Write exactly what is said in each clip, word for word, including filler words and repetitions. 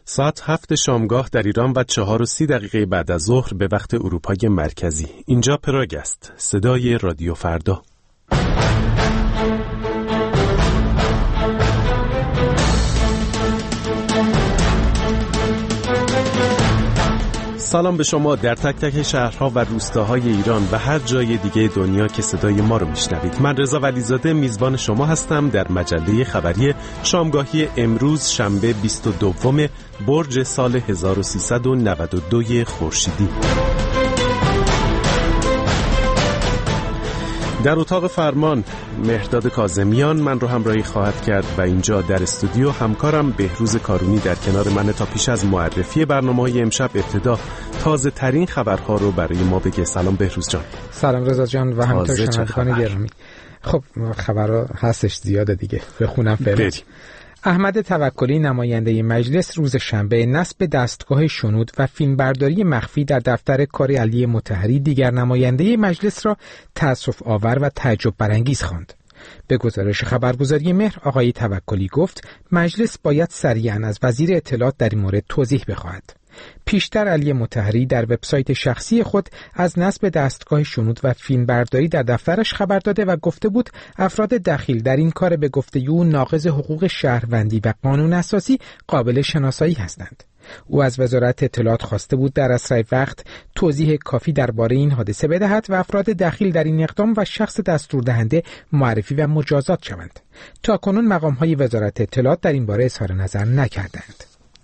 ساعت هفت شامگاه در ایران و چهار و سی دقیقه بعد از ظهر به وقت اروپای مرکزی. اینجا پراگ است، صدای رادیو فردا. سلام به شما در تک تک شهرها و روستاهای ایران و هر جای دیگه دنیا که صدای ما رو میشنوید. من رضا ولیزاده میزبان شما هستم در مجله خبری شامگاهی امروز شنبه بیست و دوم برج سال هزار و سیصد و نود و دو خورشیدی. در اتاق فرمان مهرداد کاظمیان من رو همراهی خواهد کرد و اینجا در استودیو همکارم بهروز کارونی در کنار من تا پیش از معرفی برنامه‌های امشب ابتدا تازه ترین خبرها رو برای ما بگه. سلام بهروز جان. سلام رضا جان و همینطور شنوندگان گرامی. خب خبرها هستش زیاده دیگه، بخونم فعلا. احمد توکلی نماینده مجلس روز شنبه نصب دستگاه شنود و فیلمبرداری مخفی در دفتر کار علی مطهری دیگر نماینده مجلس را تأسف آور و تعجب برانگیز خواند. به گزارش خبرگزاری مهر آقای توکلی گفت مجلس باید سریعاً از وزیر اطلاعات در این مورد توضیح بخواهد. پیشتر علی مطهری در وبسایت شخصی خود از نصب دستگاه شنود و فیلمبرداری در دفترش خبر داده و گفته بود افراد دخیل در این کار به گفته او ناقض حقوق شهروندی و قانون اساسی قابل شناسایی هستند. او از وزارت اطلاعات خواسته بود در اسرع وقت توضیح کافی درباره این حادثه بدهد و افراد دخیل در این اقدام و شخص دستوردهنده معرفی و مجازات شوند. تاکنون مقام‌های وزارت اطلاعات در این باره اظهار نظر نکردند.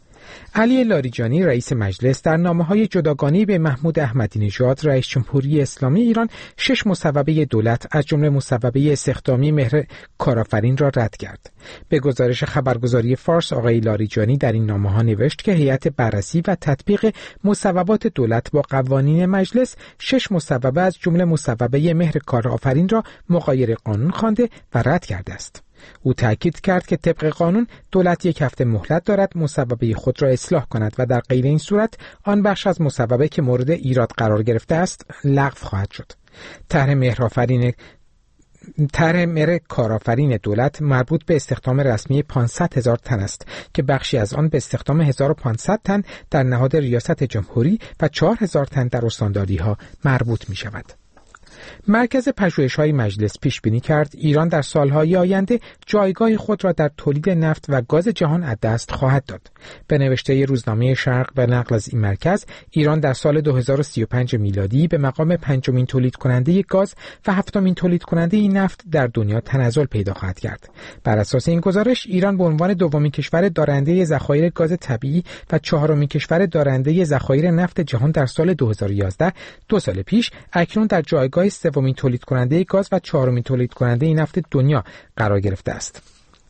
علی لاریجانی رئیس مجلس در نامه‌های جداگانه‌ای به محمود احمدی نژاد رئیس جمهوری اسلامی ایران شش مصوبه دولت از جمله مصوبه استخدامی مهر کارآفرین را رد کرد. به گزارش خبرگزاری فارس آقای لاریجانی در این نامه‌ها نوشت که هیئت بررسی و تطبیق مصوبات دولت با قوانین مجلس شش مصوبه از جمله مصوبه مهر کارآفرین را مغایر قانون خوانده و رد کرده است. او تأکید کرد که طبق قانون دولت یک هفته مهلت دارد مصوبه خود را اصلاح کند و در غیر این صورت آن بخش از مصوبه که مورد ایراد قرار گرفته است لغو خواهد شد. طرح مهرآفرین طرح مهر کارآفرین دولت مربوط به استخدام رسمی پانصد هزار تن است که بخشی از آن به استخدام هزار و پانصد تن در نهاد ریاست جمهوری و چهار هزار تن در استانداری‌ها مربوط می شود. مرکز پژوهش‌های مجلس پیش بینی کرد ایران در سالهای آینده جایگاه خود را در تولید نفت و گاز جهان از دست خواهد داد. به نوشته روزنامه شرق و نقل از این مرکز، ایران در سال دو هزار و سی و پنج میلادی به مقام پنجمین تولید کننده گاز و هفتمین تولید کننده نفت در دنیا تنزل پیدا خواهد کرد. بر اساس این گزارش، ایران به عنوان دومین کشور دارنده ذخایر گاز طبیعی و چهارمین کشور دارنده ذخایر نفت جهان در سال دو هزار و یازده، دو سال پیش، اکنون در جایگاه سومین تولید کننده گاز و چهارمین تولید کننده نفت دنیا قرار گرفته است.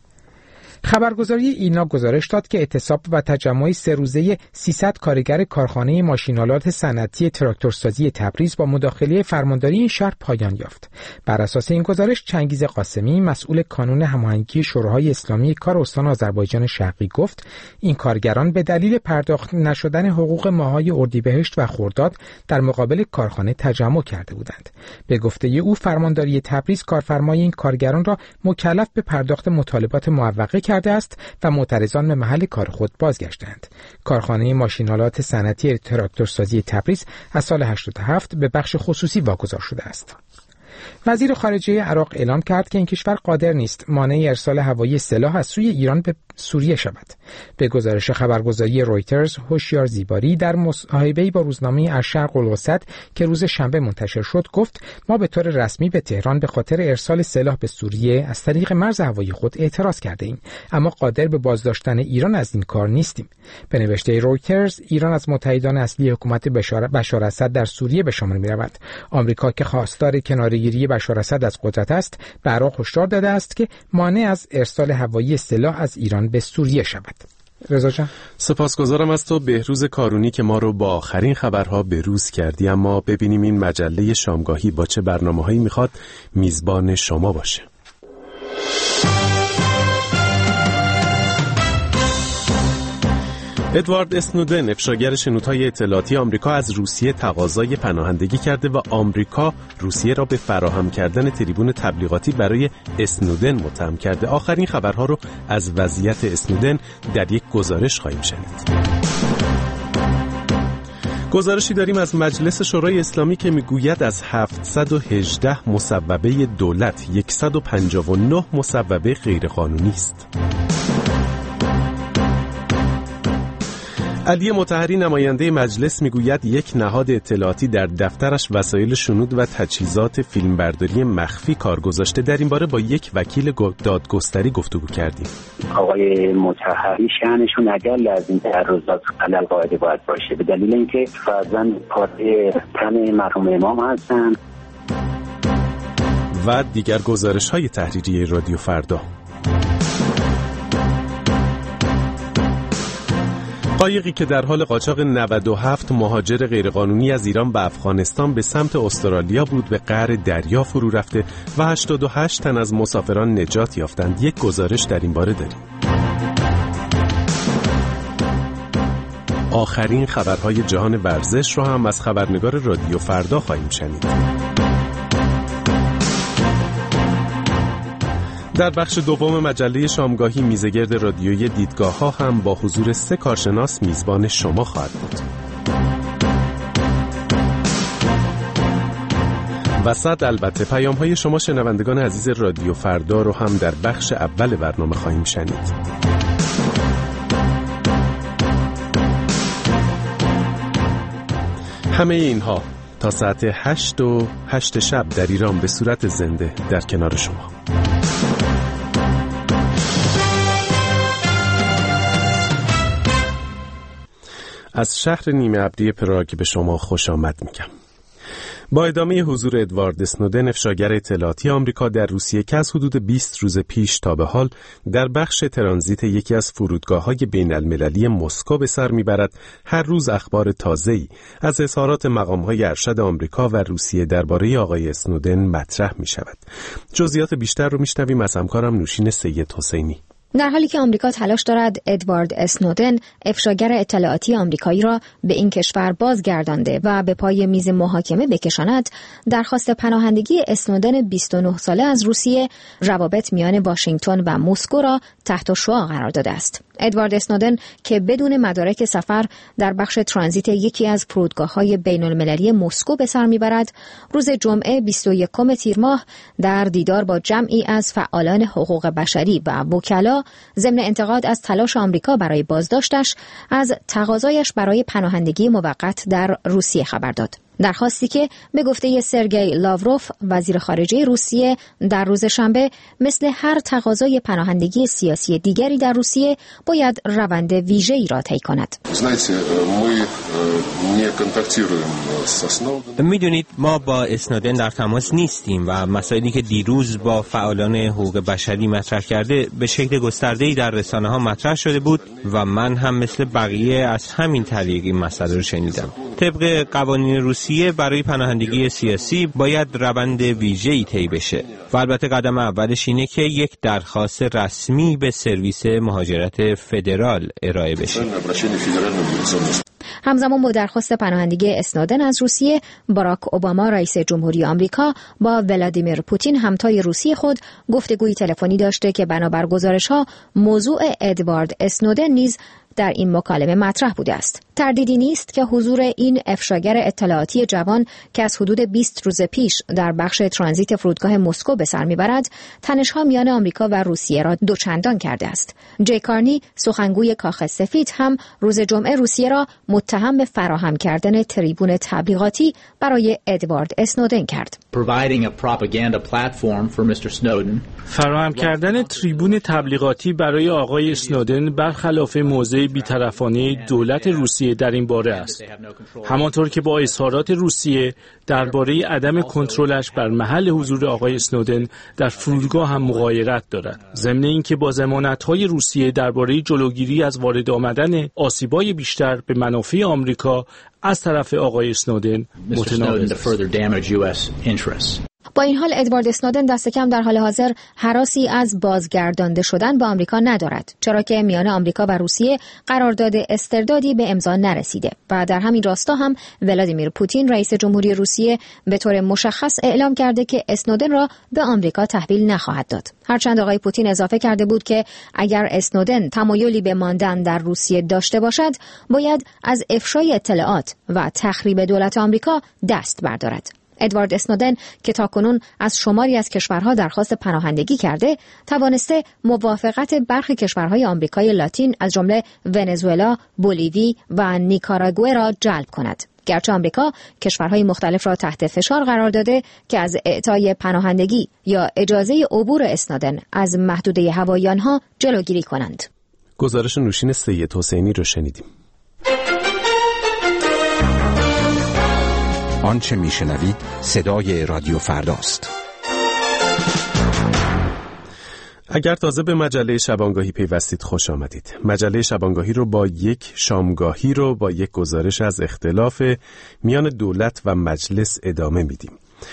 خبرگزاری اینا گزارش داد که اعتصاب و تجمع سه روزه سیصد کارگر کارخانه ماشین‌آلات صنعتی تراکتورسازی تبریز با مداخله فرمانداری این شهر پایان یافت. بر اساس این گزارش چنگیز قاسمی مسئول کانون هماهنگی شوراهای اسلامی کار استان آذربایجان شرقی گفت این کارگران به دلیل پرداخت نشدن حقوق ماه‌های اردیبهشت و خرداد در مقابل کارخانه تجمع کرده بودند. به گفته او فرمانداری تبریز کارفرمای این کارگران را مکلف به پرداخت مطالبات معوقه کرده است و معترضان به محل کار خود بازگشتند. کارخانه ماشین‌آلات صنعتی تراکتورسازی تبریز از سال هشتاد و هفت به بخش خصوصی واگذار شده است. وزیر خارجه عراق اعلام کرد که این کشور قادر نیست مانع ارسال هوایی سلاح از سوی ایران به سوریه شود. به گزارش خبرگزاری رویترز، هوشیار زیباری در مصاحبه‌ای با روزنامه الشرق الوسط که روز شنبه منتشر شد گفت ما به طور رسمی به تهران به خاطر ارسال سلاح به سوریه از طریق مرز هوایی خود اعتراض کرده ایم، اما قادر به بازداشتن ایران از این کار نیستیم. به نوشته رویترز، ایران از متحدان اصلی حکومت بشار بشار اسد در سوریه به شمار می‌رود. آمریکا که خواستار کناره‌گیری بشار اسد از قدرت است، به عراق هشدار داده است که مانع از ارسال هوایی سلاح از ایران به سوریه شود. رضا جان، سپاسگزارم از تو بهروز کارونی که ما رو با آخرین خبرها بروز کردی. اما ببینیم این مجله شامگاهی با چه برنامه‌هایی میخواد میزبان شما باشه. ادوارد اسنودن، افشاگر شنودهای اطلاعاتی آمریکا، از روسیه تقاضای پناهندگی کرده و آمریکا روسیه را به فراهم کردن تریبون تبلیغاتی برای اسنودن متهم کرده. آخرین خبرها رو از وضعیت اسنودن در یک گزارش خواهیم شنید. گزارشی داریم از مجلس شورای اسلامی که میگوید از هفتصد و هجده مصوبه دولت صد و پنجاه و نه مصوبه غیرقانونی است. علی مطهری، نماینده مجلس، میگوید یک نهاد اطلاعاتی در دفترش وسایل شنود و تجهیزات فیلمبرداری مخفی کار گذاشته. در این باره با یک وکیل دادگستری گفتگو کردیم. آقای مطهری شأنشون اگر لازم تعرضات خلل قاعده باید باشه، به دلیل اینکه فرزند پاره تن مرحوم امام هستن. و دیگر گزارش‌های تحریریه رادیو فردا. قایقی که در حال قاچاق نود و هفت مهاجر غیرقانونی از ایران به افغانستان به سمت استرالیا بود به قعر دریا فرو رفته و هشتاد و هشت تن از مسافران نجات یافتند. یک گزارش در این باره داریم. آخرین خبرهای جهان ورزش رو هم از خبرنگار رادیو فردا خواهیم شنید. در بخش دوم مجله شامگاهی میزگرد رادیویی دیدگاه ها هم با حضور سه کارشناس میزبان شما خواهد بود. وسط البته پیام های شما شنوندگان عزیز رادیو فردا رو هم در بخش اول برنامه خواهیم شنید. همه اینها تا ساعت هشت و هشت شب در ایران به صورت زنده در کنار شما. از شهر نیمه ابری پراگ به شما خوش آمد میگم. با ادامه حضور ادوارد اسنودن، افشاگر اطلاعاتی آمریکا در روسیه که از حدود بیست روز پیش تا به حال در بخش ترانزیت یکی از فرودگاه‌های بین‌المللی مسکو به سر میبرد، هر روز اخبار تازه‌ای از اظهارات مقام‌های ارشد آمریکا و روسیه درباره آقای اسنودن مطرح میشود. جزئیات بیشتر رو میشنویم از همکارم نوشین سید حسینی. در حالی که آمریکا تلاش دارد ادوارد اسنودن، افشاگر اطلاعاتی آمریکایی را به این کشور بازگردانده و به پای میز محاکمه بکشاند، درخواست پناهندگی اسنودن بیست و نه ساله از روسیه روابط میان واشنگتن و مسکو را تحت شعاع قرار داده است. ادوارد اسنودن که بدون مدارک سفر در بخش ترانزیت یکی از فرودگاه‌های بین‌المللی مسکو به سر میبرد، روز جمعه بیست و یکم تیر ماه در دیدار با جمعی از فعالان حقوق بشری و وکلا ضمن انتقاد از تلاش آمریکا برای بازداشتش، از تقاضایش برای پناهندگی موقت در روسیه خبر داد. درخواستی که به گفته سرگئی لاوروف وزیر خارجه روسیه در روز شنبه مثل هر تقاضای پناهندگی سیاسی دیگری در روسیه باید روند ویژه‌ای را طی کند. میدونید ما با اسنودن در تماس نیستیم و مسائلی که دیروز با فعالان حقوق بشری مطرح کرده به شکل گسترده‌ای در رسانه‌ها مطرح شده بود و من هم مثل بقیه از همین طریق این مسئله رو شنیدم. طبق قوانین روسیه برای پناهندگی سیاسی باید روند ویژه‌ای طی بشه و البته قدم اولش اینه که یک درخواست رسمی به سرویس مهاجرت فدرال ارائه بشه. همزمان با درخواست پناهندگی اسنودن از روسیه، باراک اوباما رئیس جمهوری آمریکا با ولادیمیر پوتین همتای روسی خود گفتگوی تلفنی داشته که بنابر گزارش‌ها موضوع ادوارد اسنودن نیز در این مکالمه مطرح بوده است. تردیدی نیست که حضور این افشاگر اطلاعاتی جوان که از حدود بیست روز پیش در بخش ترانزیت فرودگاه مسکو به سر میبرد، تنش‌ها میان آمریکا و روسیه را دوچندان کرده است. جی کارنی، سخنگوی کاخ سفید، هم روز جمعه روسیه را متهم به فراهم کردن تریبون تبلیغاتی برای ادوارد اسنودن کرد. فراهم کردن تریبون تبلیغاتی برای آقای اسنودن برخلاف موضع بی‌طرفانه دولت روسیه در این باره است. همانطور که با اظهارات روسیه درباره عدم کنترلش بر محل حضور آقای اسنودن در فرودگاه هم مغایرت دارد. ضمن اینکه با ضمانت‌های روسیه درباره جلوگیری از وارد آمدن آسیب‌های بیشتر به منافع آمریکا از طرف آقای اسنودن متناقض است. با این حال ادوارد اسنودن دست کم در حال حاضر هراسی از بازگردانده شدن به آمریکا ندارد، چرا که میان آمریکا و روسیه قرارداد استردادی به امضا نرسیده و در همین راستا هم ولادیمیر پوتین رئیس جمهوری روسیه به طور مشخص اعلام کرده که اسنودن را به آمریکا تحویل نخواهد داد. هرچند آقای پوتین اضافه کرده بود که اگر اسنودن تمایلی به ماندن در روسیه داشته باشد، باید از افشای اطلاعات و تخریب دولت آمریکا دست بردارد. ادوارد اسنودن که تاکنون از شماری از کشورها درخواست پناهندگی کرده، توانسته موافقت برخی کشورهای آمریکای لاتین از جمله ونزوئلا، بولیوی و نیکاراگوئه را جلب کند. گرچه آمریکا کشورهای مختلف را تحت فشار قرار داده که از اعطای پناهندگی یا اجازه عبور اسنودن از محدوده هوایی آنها جلوگیری کنند. گزارش نوشین سید حسینی رو شنیدیم. آنچه میشنوید صدای رادیو فرداست. اگر تازه به مجله شبانگاهی پیوستید، خوش آمدید. مجله شبانگاهی رو با یک شامگاهی رو با یک گزارش از اختلاف میان دولت و مجلس ادامه میدیم.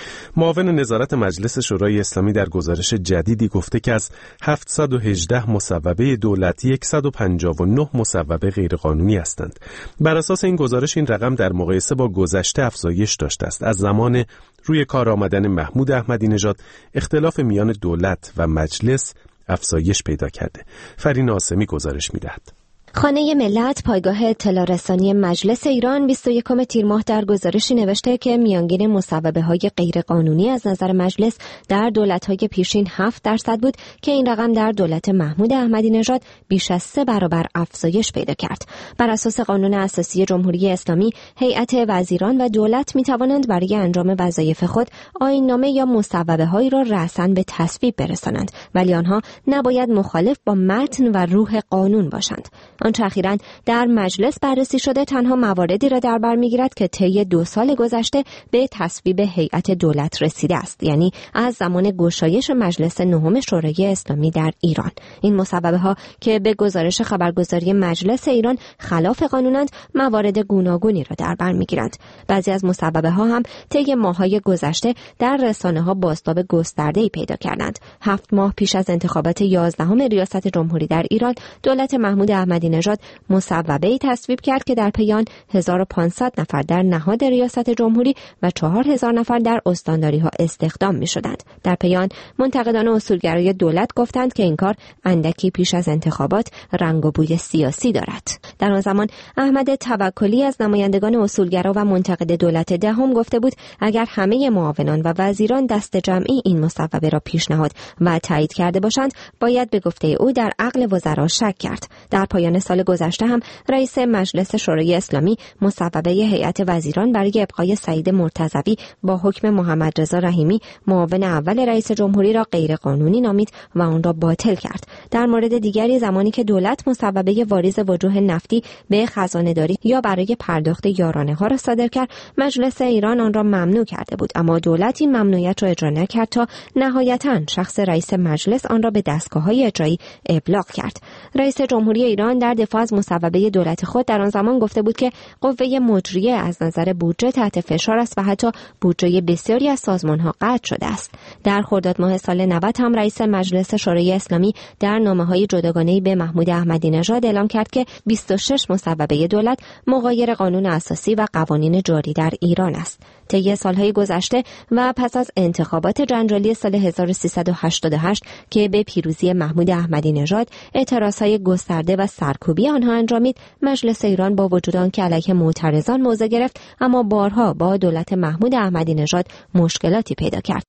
معاون نظارت مجلس شورای اسلامی در گزارش جدیدی گفته که از هفتصد و هجده مصوبه دولتی صد و پنجاه و نه مصوبه غیرقانونی هستند. بر اساس این گزارش این رقم در مقایسه با گذشته افزایش داشته است. از زمان روی کار آمدن محمود احمدی نژاد اختلاف میان دولت و مجلس افزایش پیدا کرده. فرین آسمی گزارش می‌دهد. خانه ملت پایگاه اطلاع رسانی مجلس ایران بیست و یکم تیر ماه در گزارشی نوشته که میانگین مصوبه‌های غیرقانونی از نظر مجلس در دولت‌های پیشین هفت درصد بود که این رقم در دولت محمود احمدی نژاد بیش از سه برابر افزایش پیدا کرد. بر اساس قانون اساسی جمهوری اسلامی، هیئت وزیران و دولت می‌توانند برای انجام وظایف خود آیین‌نامه یا مصوبه‌هایی را رأساً به تصویب برسانند، ولی آنها نباید مخالف با متن و روح قانون باشند. آنچه اخیراً در مجلس بررسی شده تنها مواردی را در بر می‌گیرد که طی دو سال گذشته به تصویب هیئت دولت رسیده است، یعنی از زمان گشایش مجلس نهم شورای اسلامی در ایران. این مصوبه‌ها که به گزارش خبرگزاری مجلس ایران خلاف قانونند، موارد گوناگونی را در بر می‌گیرند. بعضی از مصوبه‌ها هم طی ماه‌های گذشته در رسانه‌ها بازتاب گسترده‌ای پیدا کردند. هفت ماه پیش از انتخابات یازدهم ریاست جمهوری در ایران، دولت محمود احمدی نژاد مصوبه‌ای تصویب کرد که در پی آن هزار و پانصد نفر در نهاد ریاست جمهوری و چهار هزار نفر در استانداری‌ها استخدام می‌شدند. در پی آن منتقدان اصولگرای دولت گفتند که این کار اندکی پیش از انتخابات رنگ و بوی سیاسی دارد. در آن زمان احمد توکلی از نمایندگان اصولگرا و منتقد دولت دهم گفته بود اگر همه معاونان و وزیران دست جمعی این مصوبه را پیشنهاد و تایید کرده باشند، باید به گفته او در عقل وزرا شک کرد. در پایان سال گذشته هم رئیس مجلس شورای اسلامی مصوبه هیئت وزیران برای ابقای سعید مرتضوی با حکم محمد رضا رحیمی معاون اول رئیس جمهوری را غیرقانونی نامید و آن را باطل کرد. در مورد دیگری زمانی که دولت مصوبه واریز وجوه نفتی به خزانه‌داری یا برای پرداخت یارانه ها را صادر کرد، مجلس ایران آن را ممنوع کرده بود، اما دولت این ممنوعیت را اجرا نکرد تا نهایتاً شخص رئیس مجلس آن را به دستگاه‌های اجرایی ابلاغ کرد. رئیس جمهوری ایران در دفاع از مصوبه دولت خود در آن زمان گفته بود که قوه مجریه از نظر بودجه تحت فشار است و حتی بودجه بسیاری از سازمان‌ها قطع شده است. در خرداد ماه سال نود هم رئیس مجلس شورای اسلامی در نامه‌های جداگانه‌ای به محمود احمدی نژاد اعلام کرد که بیست و شش مصوبه دولت مغایر قانون اساسی و قوانین جاری در ایران است. طی سالهای گذشته و پس از انتخابات جنجالی سال هزار و سیصد و هشتاد و هشت که به پیروزی محمود احمدی نژاد اعتراضهای گسترده و سرکوبی آنها انجامید، مجلس ایران با وجود آنکه علیه معترضان موضع گرفت، اما بارها با دولت محمود احمدی نژاد مشکلاتی پیدا کرد.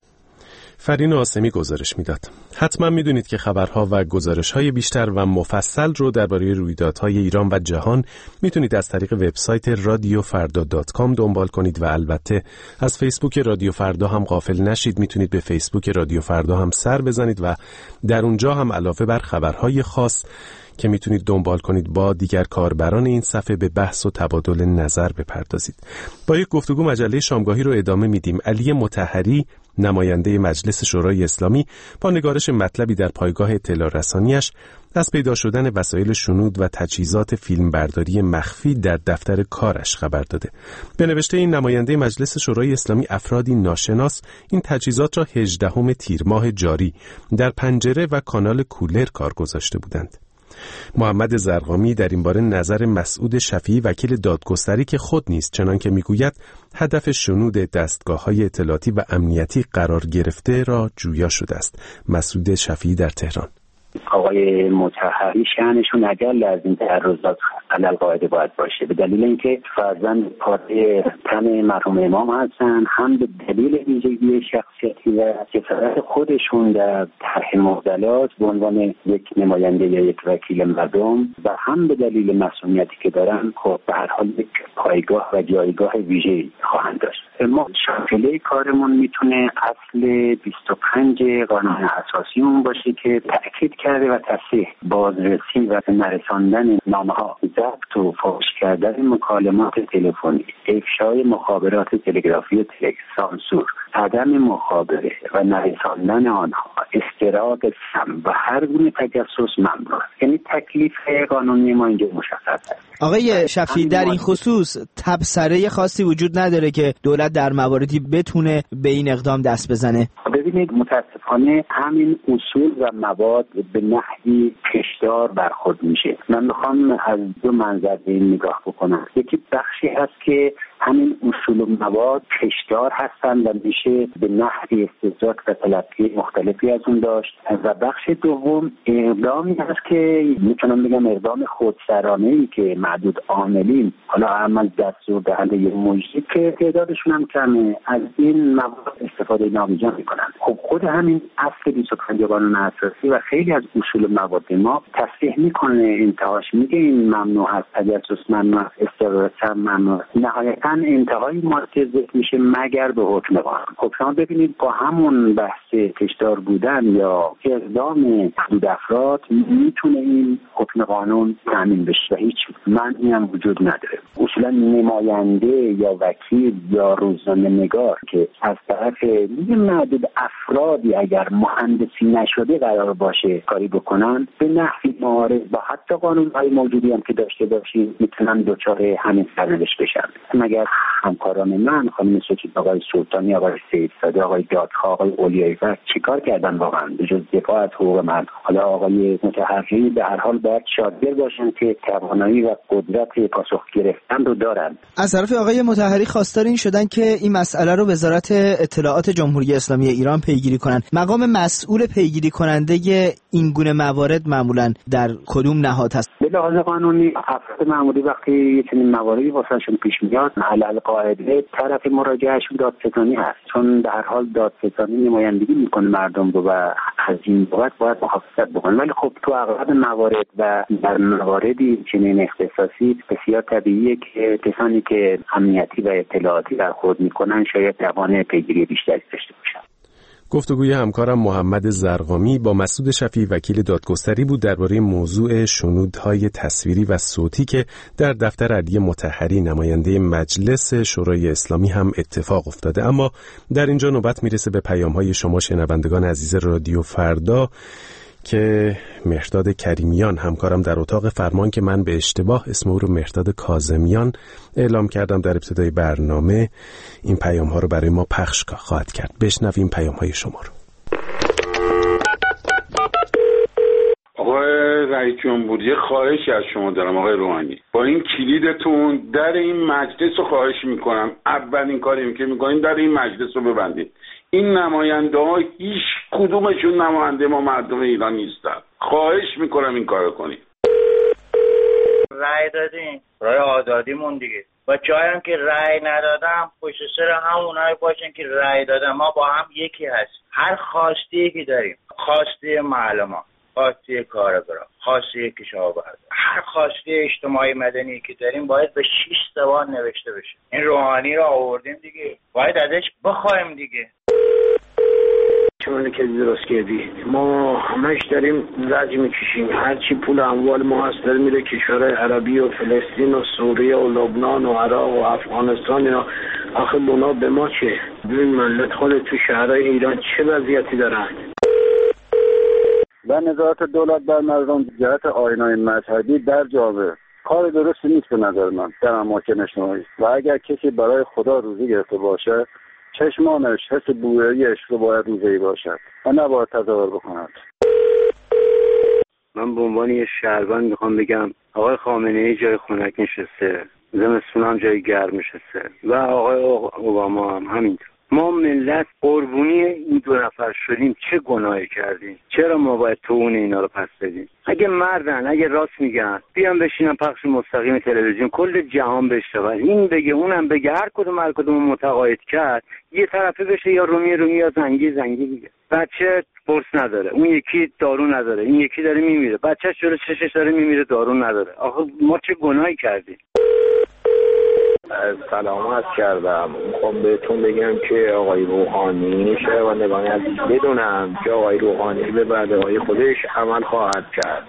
فرین آسمی گزارش میداد. حتما میدونید که خبرها و گزارش‌های بیشتر و مفصل رو درباره رویدادهای ایران و جهان میتونید از طریق وبسایت رادیو فردا دات کام دنبال کنید و البته از فیسبوک رادیو فردا هم غافل نشید. میتونید به فیسبوک رادیو فردا هم سر بزنید و در اونجا هم علاوه بر خبرهای خاص که میتونید دنبال کنید با دیگر کاربران این صفحه به بحث و تبادل نظر بپردازید. با یک گفتگو مجله شامگاهی رو ادامه میدیم. علی مطهری نماینده مجلس شورای اسلامی با نگارش مطلبی در پایگاه اطلاع رسانیش از پیدا شدن وسایل شنود و تجهیزات فیلمبرداری مخفی در دفتر کارش خبر داده. به نوشته این نماینده مجلس شورای اسلامی، افرادی ناشناس این تجهیزات را هجدهم تیر ماه جاری در پنجره و کانال کولر کار گذاشته بودند. محمد زرقامی در این باره نظر مسعود شفیعی وکیل دادگستری که خود نیست چنان که میگوید هدف شنود دستگاه‌های اطلاعاتی و امنیتی قرار گرفته را جویا شده است. مسعود شفیعی در تهران: آقای مطهری شأنشون اگر از این تعرضات علل قاعده باید باشه، به دلیل اینکه فرزند پاره تن مرحوم امام هستن، هم به دلیل ویژگی شخصیتی و جسارت خودشون در طرح معضلات به عنوان یک نماینده یا یک وکیل مردم و هم به دلیل مسئولیتی که دارن، خب به هر حال یک پایگاه و جایگاه ویژه‌ای خواهند داشت. ما شاکله کارمون میتونه اصل بیست و پنج قانون اساسی اون باشه که تأکید کرده و تصحیح بازرسی و نرساندن نامه‌ها، ضبط و فاش کردن مکالمات تلفنی، افشای مخابرات تلگرافی و تلگراف، سانسور، عدم مخابره و نرساندن آنها، استراق سم و هر گونه تجسس ممنوع. یعنی تکلیف قانونی ما اینجا مشخص است. آقای شفیعی، در این خصوص تبصره خاصی وجود نداره که دولت در مواردی بتونه به این اقدام دست بزنه؟ ببینید، متاسفانه همین اصول و مواد به نحوی کشدار برخورد میشه. من میخوام از دو منظر به این نگاه بکنم. یکی بخشی هست که همین اصول و مواد کشدار هستن و میشه به نحوی استدراک و تلقی مختلفی از اون داشت، و بخش دوم اقدامی هست که میتونم بگم اقدام خودسرانه‌ای که معدود عاملین، حالا عمل دستور دهنده یه مجری که تعدادشون هم کمه، از این مواد استفاده نابجا میکنن. خب خود همین اصل بیست و پنج قانون اساسی و خیلی از اصول مواد ما تصحیح میکنه، انتهاش میگه این ممنوع هست، تجسس ممنوع، استراق سم ممنوع، نهایتا انتهای ماده ذکر میشه مگر به حکم قانون. خب شما ببینید با همون بحث کشدار بودن یا اقدام حدود افراد میتونه این حکم قانون تامین بشه و هیچ معنی هم وجود نداره. اصولا نماینده یا وکیل یا روزنامه نگار که از طرف معدود افرادی اگر مهندسی نشده قرار باشه کاری بکنن، به نحوی معارض با حتی قانون‌های موجودی هم که داشته باشیم میتونن دچار همین سرنوشت بشن. مگر همکاران من، خانم سوچی، آقای سلطانی، آقای سیدزاده، آقای دادخواه، آقای اولیایی فرد چیکار کردن واقعا به جز دفاع از حقوق مردم؟ حالا آقای مطهری به هر حال باید شاگرد باشن که توانایی و قدرت پاسخ گرفتن رو دارن. از طرف آقای مطهری خواستار این شدن که این مسئله رو وزارت اطلاعات جمهوری اسلامی ایران پیگیری کنن. مقام مسئول پیگیری کننده این گونه موارد معمولا در کدوم نهاد هست؟ به لحاظ قانونی افراد معمولی وقتی یه چنین مواردی واسهشون پیش میاد، علل قاعده طرف مراجعهشون دادستانی هست، چون در هر حال دادستانی نمایندگی میکنه مردم رو و از این بابت باید محافظت بکنه. ولی خب تو اغلب موارد و در مواردی چنین اختصاصی بسیار طبیعیه که کسانی که امنیتی و اطلاعاتی برخورد میکنن شاید توان پیگیری بیشتری داشته باشن. گفتگوی همکارم محمد زرقامی با مسعود شفیعی وکیل دادگستری بود درباره موضوع شنودهای تصویری و صوتی که در دفتر علی مطهری نماینده مجلس شورای اسلامی هم اتفاق افتاده. اما در اینجا نوبت میرسه به پیام‌های شما شنوندگان عزیز رادیو فردا که مهرداد کریمیان همکارم در اتاق فرمان که من به اشتباه اسم او رو مهرداد کاظمیان اعلام کردم در ابتدای برنامه، این پیام ها رو برای ما پخش خواهد کرد. بشنویم پیام های شما رو. آقای رئیس جمهور، یه خواهشی از شما دارم آقای روحانی، با این کلیدتون در این مجلس رو خواهش میکنم، اولین کاری که میکنین در این مجلس رو ببندید. این نماینده ها هیچ کدومشون نماینده ما مردم ایران نیستن. خواهش میکنم این کارو کنید. رأی دادیم رأی آزادیمون دیگه، و جایم که رأی ندادم پشت سر همونایی باشن که رأی دادن. ما با هم یکی هست. هر خواستی که داریم، خواسته معلمان، خواسته کارگران، خواسته کشاورز، هر خواسته اجتماعی مدنی که داریم باید به شش زبان نوشته بشه. این روحانی رو آوردیم دیگه، باید ازش بخوایم دیگه. چون که درست کردی، ما همش داریم زج میکشیم، هرچی پول اموال ما هست داره میره کشورهای عربی و فلسطین و سوریه و لبنان و عراق و افغانستان، اینا آخه اونا به ما چه؟ ببین ملت خود تو شهرهای ایران چه وضعیتی دارن؟ و نظارت دولت بر مردم جهت آیین‌های مذهبی در جامعه کار درستی نیست به نظر من در اماکن اجتماعی. و اگر کسی برای خدا روزه گرفته باشه، چشمانش حس بویاییش رو باید روزه‌ای باشد و نباید تظاهر بکند. من به عنوان یه شهروند میخوام بگم آقای خامنه‌ای جای خنک نشسته، زمستون هم جای گرم نشسته و آقای اوباما هم همینطور. ما ملت قربونی این دو نفر شدیم، چه گناهی کردیم؟ چرا ما باید توون اینا رو پس بدیم؟ اگه مردن، اگه راست میگن، بیان بشینن پخش مستقیم تلویزیون کل جهان بشنون، این بگه اونم بگه، هر کدوم هر کدوم متقاعد کرد، یه طرفه بشه یا رومی رومی یا زنگی زنگی دیگه. بچه قرص نداره، اون یکی دارو نداره، این یکی داره میمیره، بچه‌ش جلوی چشش داره میمیره، دارو نداره. آخه ما چه گناهی کردیم؟ سلامت کردم. میخوام بهتون بگم که آقای روحانی شنوندگان عزیز بدونم که آقای روحانی به وعده‌های خودش عمل خواهد کرد.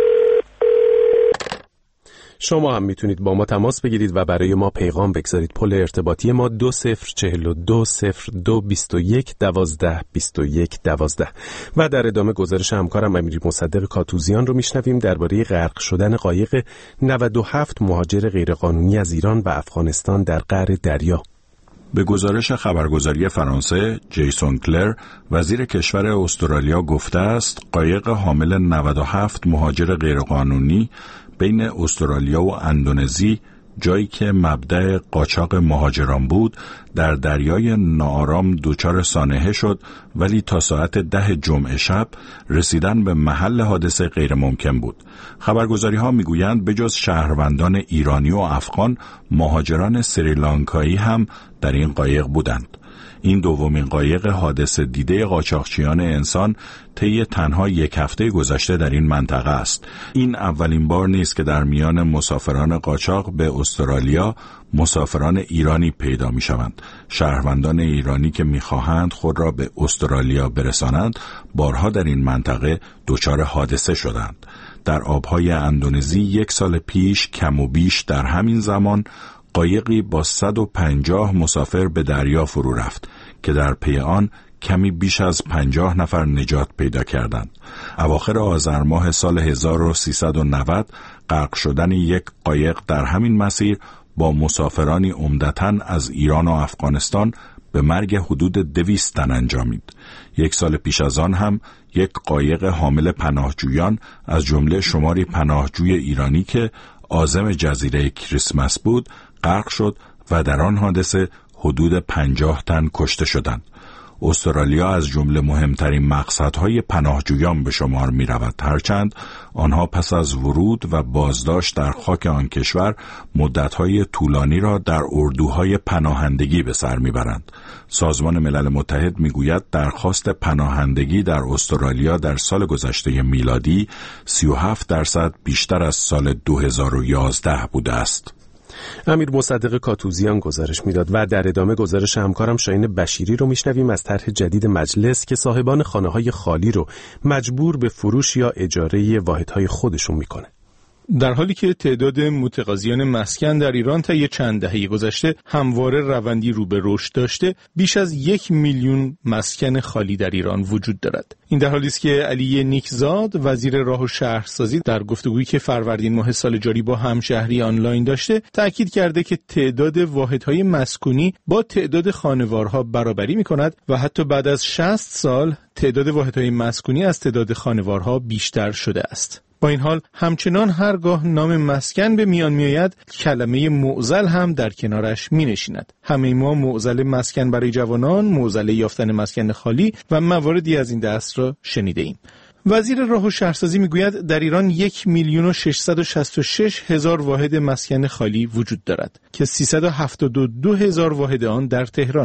شما هم میتونید با ما تماس بگیرید و برای ما پیغام بگذارید. پل ارتباطی ما دو صفر چهل دو صفر دو بیست و یک دوازده بیست و یک دوازده. و در ادامه گزارش همکارم امیری مصدق کاتوزیان رو میشنویم درباره غرق شدن قایق نود و هفت مهاجر غیرقانونی از ایران و افغانستان در قعر دریا. به گزارش خبرگزاری فرانسه، جیسون کلر، وزیر کشور استرالیا گفته است قایق حامل نود و هفت مهاجر غیرقانونی بین استرالیا و اندونزی، جایی که مبدأ قاچاق مهاجران بود، در دریای ناآرام دچار سانحه شد، ولی تا ساعت ده جمعه شب رسیدن به محل حادثه غیر ممکن بود. خبرگزاری ها می گویند بجز شهروندان ایرانی و افغان، مهاجران سریلانکایی هم در این قایق بودند. این دومین قایق حادثه دیده قاچاقچیان انسان طی تنها یک هفته گذشته در این منطقه است. این اولین بار نیست که در میان مسافران قاچاق به استرالیا مسافران ایرانی پیدا می شوند. شهروندان ایرانی که می خواهند خود را به استرالیا برسانند بارها در این منطقه دچار حادثه شدند. در آبهای اندونزی یک سال پیش کم و بیش در همین زمان قایقی با صد و پنجاه مسافر به دریا فرو رفت که در پی آن کمی بیش از پنجاه نفر نجات پیدا کردند. اواخر آذر ماه سال هزار و سیصد و نود غرق شدن یک قایق در همین مسیر با مسافرانی عمدتاً از ایران و افغانستان به مرگ حدود دویست تن انجامید. یک سال پیش از آن هم یک قایق حامل پناهجویان از جمله شماری پناهجوی ایرانی که عازم جزیره کریسمس بود غرق شد و در آن حادثه حدود پنجاه تن کشته شدند. استرالیا از جمله مهمترین مقصدهای پناهجویان به شمار می رود، هرچند آنها پس از ورود و بازداشت در خاک آن کشور مدتهای طولانی را در اردوهای پناهندگی به سر می برند. سازمان ملل متحد می گوید درخواست پناهندگی در استرالیا در سال گذشته میلادی سی و هفت درصد بیشتر از سال دو هزار و یازده بوده است. امیر مصدق کاتوزیان گزارش میداد و در ادامه گزارش همکارم شاهین بشیری رو میشنویم از طرح جدید مجلس که صاحبان خانه‌های خالی رو مجبور به فروش یا اجاره واحدهای خودشون میکنه. در حالی که تعداد متقاضیان مسکن در ایران طی چند دهه گذشته همواره روندی رو به رشد داشته، بیش از یک میلیون مسکن خالی در ایران وجود دارد. این در حالی است که علی نیکزاد وزیر راه و شهرسازی در گفتگویی که فروردین ماه سال جاری با همشهری آنلاین داشته تأکید کرده که تعداد واحدهای مسکونی با تعداد خانوارها برابری می‌کند و حتی بعد از شصت سال تعداد واحدهای مسکونی از تعداد خانوارها بیشتر شده است. با این حال همچنان هرگاه نام مسکن به میان میآید کلمه معضل هم در کنارش می نشیند. همه ما معضل مسکن برای جوانان، معضل یافتن مسکن خالی و مواردی از این دست را شنیده ایم. وزیر راه و شهرسازی میگوید در ایران یک میلیون و ششصد و شصت و شش هزار واحد مسکن خالی وجود دارد که سیصد و هفتاد و دو هزار واحد آن در تهران است.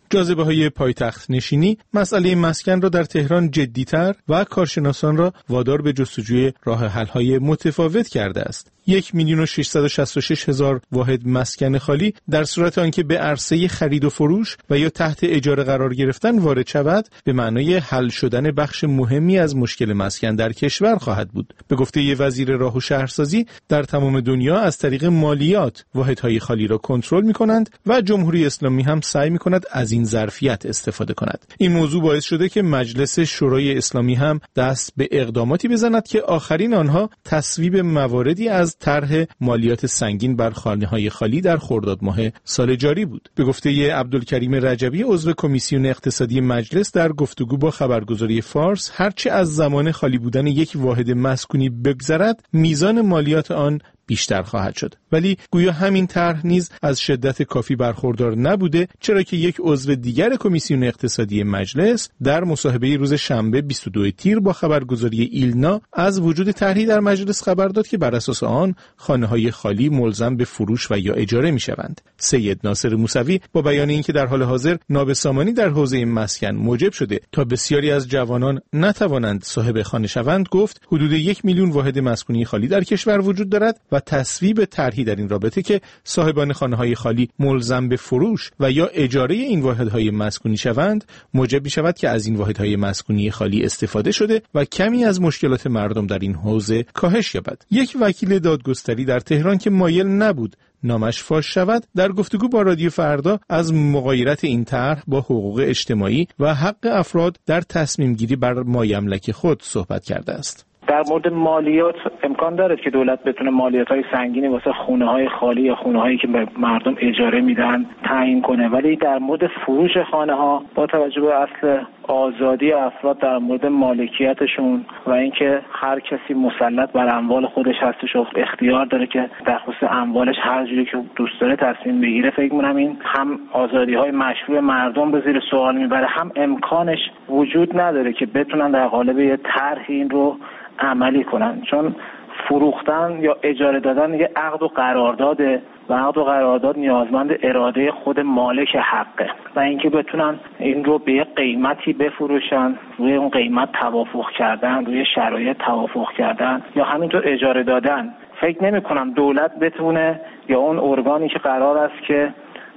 جاذبه‌های پایتخت نشینی مسئله مسکن را در تهران جدی‌تر و کارشناسان را وادار به جستجوی راه حل‌های متفاوت کرده است. یک میلیون و ششصد و شصت و شش هزار واحد مسکن خالی در صورت آنکه به عرصه خرید و فروش و یا تحت اجاره قرار گرفتن وارد شود به معنای حل شدن بخش مهمی از مشکل مسکن در کشور خواهد بود. به گفته ی وزیر راه و شهرسازی، در تمام دنیا از طریق مالیات واحدهای خالی را کنترل می‌کنند و جمهوری اسلامی هم سعی می‌کند از این ظرفیت استفاده کند. این موضوع باعث شده که مجلس شورای اسلامی هم دست به اقداماتی بزند که آخرین آنها تصویب مواردی از طرح مالیات سنگین بر خانه‌های خالی در خرداد ماه سال جاری بود. به گفته ی عبدالکریم رجبی، عضو کمیسیون اقتصادی مجلس، در گفتگو با خبرگزاری فارس، هرچه از زمان خالی بودن یک واحد مسکونی بگذرد میزان مالیات آن بیشتر خواهد شد. ولی گویا همین طرح نیز از شدت کافی برخوردار نبوده، چرا که یک عضو دیگر کمیسیون اقتصادی مجلس در مصاحبه روز شنبه بیست و دوم تیر با خبرگزاری ایلنا از وجود طرحی در مجلس خبر داد که بر اساس آن خانه‌های خالی ملزم به فروش و یا اجاره می‌شوند. سید ناصر موسوی با بیان اینکه در حال حاضر نابسامانی در حوزه مسکن موجب شده تا بسیاری از جوانان نتوانند صاحب خانه شوند، گفت حدود یک میلیون واحد مسکونی خالی در کشور وجود دارد و تصویب طرحی در این رابطه که صاحبان خانه‌های خالی ملزم به فروش و یا اجاره این واحدهای مسکونی شوند موجب می‌شود که از این واحدهای مسکونی خالی استفاده شده و کمی از مشکلات مردم در این حوزه کاهش یابد. یک وکیل دادگستری در تهران که مایل نبود نامش فاش شود، در گفتگو با رادیو فردا از مغایرت این طرح با حقوق اجتماعی و حق افراد در تصمیم گیری بر مایملک خود صحبت کرده است. در مورد مالیات امکان داره که دولت بتونه مالیات‌های سنگینی واسه خونه‌های خالی یا خونه‌هایی که به مردم اجاره میدن تعیین کنه، ولی در مورد فروش خانه‌ها با توجه به اصل آزادی افراد در مورد مالکیتشون و اینکه هر کسی مسلط بر اموال خودش هستش و اختیار داره که در خصوص اموالش هر جوری که دوست داره تصمیم بگیره، فکر می‌کنم این هم آزادی‌های مشروع مردم به زیر سوال میبره، هم امکانش وجود نداره که بتونن در قالب یه طرح این رو عملی کنن، چون فروختن یا اجاره دادن یه عقد و قرارداده و عقد و قرارداد نیازمند اراده خود مالک حقه و اینکه بتونن این رو به یه قیمتی بفروشن، روی اون قیمت توافق کردن، روی شرایط توافق کردن یا همینطور اجاره دادن. فکر نمی کنم دولت بتونه یا اون ارگانی که قرار است که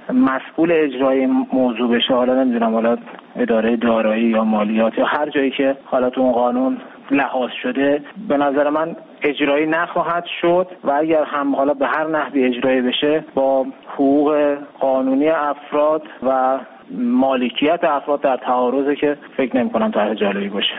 مسئول اجرای موضوع بشه، حالا نمیدونم حالا اداره دارایی یا مالیات یا هر جایی که حالا تو اون قانون لحاظ شده، به نظر من اجرایی نخواهد شد و اگر هم حالا به هر نحوی اجرایی بشه با حقوق قانونی افراد و مالکیت افراد در تعارضه که فکر نمی کنم طرح جالبی باشه.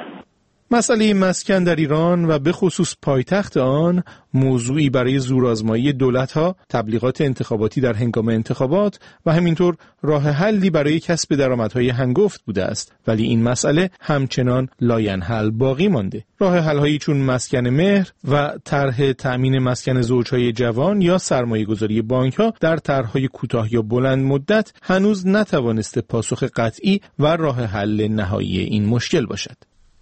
مسئله مسکن در ایران و به خصوص پایتخت آن موضوعی برای زورآزمایی دولت‌ها، تبلیغات انتخاباتی در هنگام انتخابات و همینطور راه حلی برای کسب درآمدهای هنگفت بوده است، ولی این مسئله همچنان لاینحل باقی مانده. راه حل‌هایی چون مسکن مهر و طرح تأمین مسکن زوجهای جوان یا سرمایه‌گذاری بانک‌ها در طرح‌های کوتاه یا بلند مدت هنوز نتوانسته پاسخ قطعی و راه حل نهایی این مشکل باشد.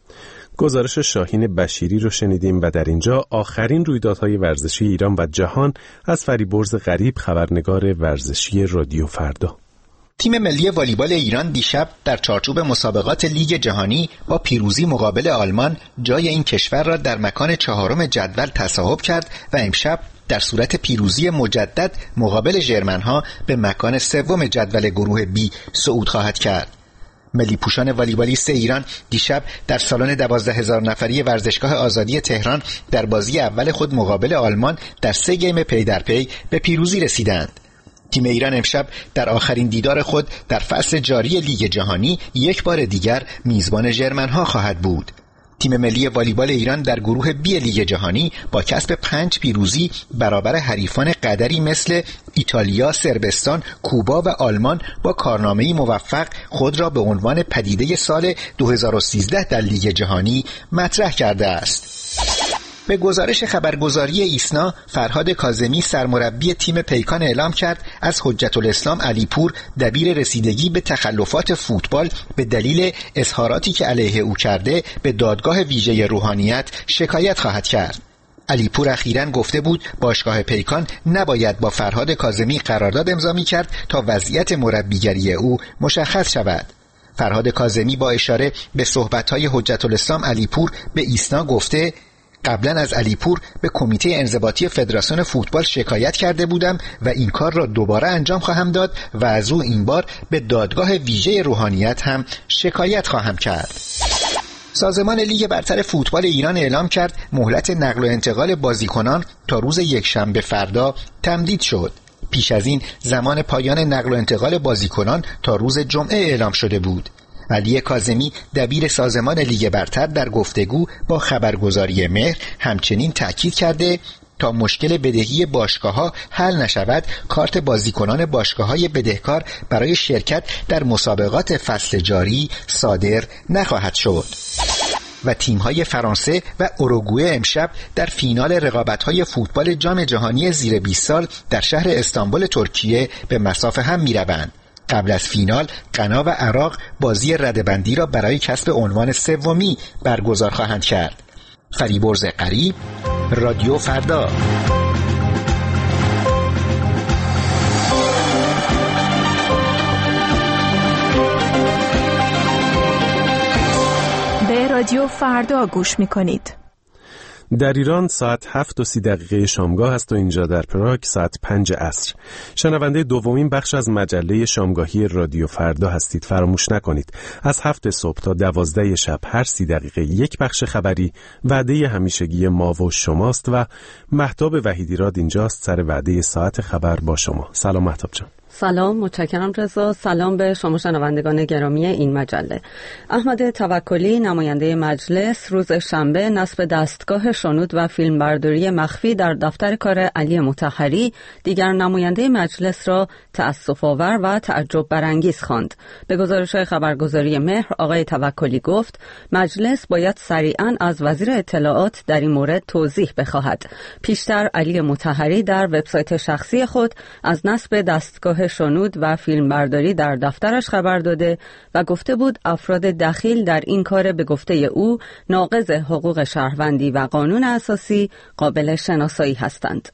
گزارش شاهین بشیری رو شنیدیم و در اینجا آخرین رویدادهای ورزشی ایران و جهان از فریبرز غریب، خبرنگار ورزشی رادیو فردا. تیم ملی والیبال ایران دیشب در چارچوب مسابقات لیگ جهانی با پیروزی مقابل آلمان جای این کشور را در مکان چهارم جدول تصاحب کرد و امشب در صورت پیروزی مجدد مقابل ژرمنها به مکان سوم جدول گروه بی صعود خواهد کرد. ملی پوشان والیبالیست ایران دیشب در سالن دوازده هزار نفری ورزشگاه آزادی تهران در بازی اول خود مقابل آلمان در سه گیم پی در پی به پیروزی رسیدند. تیم ایران امشب در آخرین دیدار خود در فصل جاری لیگ جهانی یک بار دیگر میزبان ژرمنها خواهد بود. تیم ملی والیبال ایران در گروه بی لیگ جهانی با کسب پنج پیروزی برابر حریفان قدری مثل ایتالیا، صربستان، کوبا و آلمان با کارنامه‌ای موفق خود را به عنوان پدیده سال دو هزار و سیزده در لیگ جهانی مطرح کرده است. به گزارش خبرگزاری ایسنا، فرهاد کاظمی سرمربی تیم پیکان اعلام کرد از حجت الاسلام علیپور دبیر رسیدگی به تخلفات فوتبال به دلیل اظهاراتی که علیه او کرده به دادگاه ویژه روحانیت شکایت خواهد کرد. علیپور اخیراً گفته بود باشگاه پیکان نباید با فرهاد کاظمی قرارداد امضا می‌کرد تا وضعیت مربیگری او مشخص شود. فرهاد کاظمی با اشاره به صحبت‌های حجت الاسلام علیپور به ایسنا گفته قبلا از علیپور به کمیته انضباطی فدراسیون فوتبال شکایت کرده بودم و این کار را دوباره انجام خواهم داد و از او این بار به دادگاه ویژه روحانیت هم شکایت خواهم کرد. سازمان لیگ برتر فوتبال ایران اعلام کرد مهلت نقل و انتقال بازیکنان تا روز یکشنبه فردا تمدید شد. پیش از این زمان پایان نقل و انتقال بازیکنان تا روز جمعه اعلام شده بود. علی کاظمی دبیر سازمان لیگ برتر در گفتگو با خبرگزاری مهر همچنین تاکید کرده تا مشکل بدهی باشگاه‌ها حل نشود کارت بازیکنان باشگاه‌های بدهکار برای شرکت در مسابقات فصل جاری صادر نخواهد شد. و تیم‌های فرانسه و اوروگوئه امشب در فینال رقابت‌های فوتبال جام جهانی زیر بیست سال در شهر استانبول ترکیه به مصاف هم می‌روند. قبل از فینال غنا و عراق بازی رده‌بندی را برای کسب عنوان سومی برگزار خواهند کرد. فریبرز قریب، رادیو فردا. به رادیو فردا گوش می‌کنید. در ایران ساعت هفت و سی دقیقه شامگاه است و اینجا در پراگ ساعت پنج عصر. شنونده دومین بخش از مجله شامگاهی رادیو فردا هستید. فراموش نکنید از هفت صبح تا دوازده شب هر سی دقیقه یک بخش خبری وعده همیشگی ما و شماست و مهتاب وحیدیراد اینجاست سر وعده ساعت خبر با شما. سلام مهتاب جان. سلام، متشکرم رضا. سلام به شما شنوندگان گرامی این مجله. احمد توکلی نماینده مجلس روز شنبه نصب دستگاه شنود و فیلمبرداری مخفی در دفتر کار علی مطهری دیگر نماینده مجلس را تأسف‌آور و تعجب برانگیز خواند. به گزارش خبرگزاری مهر آقای توکلی گفت مجلس باید سریعاً از وزیر اطلاعات در این مورد توضیح بخواهد. پیشتر علی مطهری در وبسایت شخصی خود از نصب دستگاه شنود و فیلمبرداری در دفترش خبر داده و گفته بود افراد دخیل در این کار به گفته او ناقض حقوق شهروندی و قانون اساسی قابل شناسایی هستند.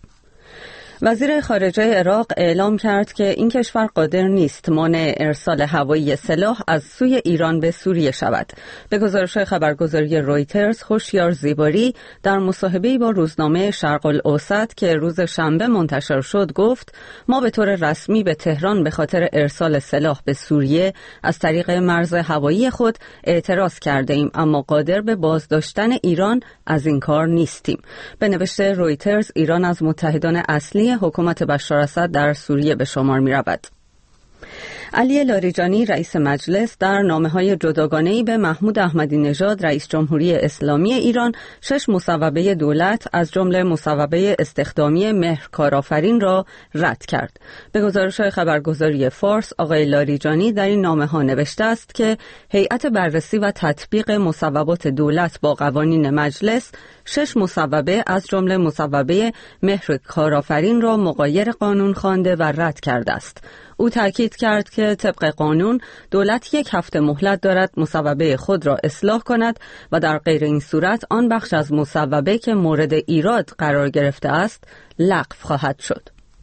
وزیر خارجه عراق اعلام کرد که این کشور قادر نیست مانع ارسال هوایی سلاح از سوی ایران به سوریه شود. به گزارش خبرگزاری رویترز هوشیار زیباری در مصاحبه‌ای با روزنامه شرق الاوسط که روز شنبه منتشر شد گفت ما به طور رسمی به تهران به خاطر ارسال سلاح به سوریه از طریق مرز هوایی خود اعتراض کرده ایم، اما قادر به بازداشتن ایران از این کار نیستیم. به نوشته رویترز ایران از متحدان اصلی حکومت بشار اسد در سوریه به شمار می رود. علی لاریجانی رئیس مجلس در نامه‌های جداگانه‌ای به محمود احمدی نژاد رئیس جمهوری اسلامی ایران شش مصوبه دولت از جمله مصوبه استخدامی مهر کارآفرین را رد کرد. به گزارش خبرگزاری فارس آقای لاریجانی در این نامه‌ها نوشته است که هیئت بررسی و تطبیق مصوبات دولت با قوانین مجلس شش مصوبه از جمله مصوبه مهر کارآفرین را مغایر قانون خوانده و رد کرده است. او تاکید کرد که طبق قانون دولت یک هفته مهلت دارد مصوبه خود را اصلاح کند و در غیر این صورت آن بخش از مصوبه که مورد ایراد قرار گرفته است لغو خواهد شد.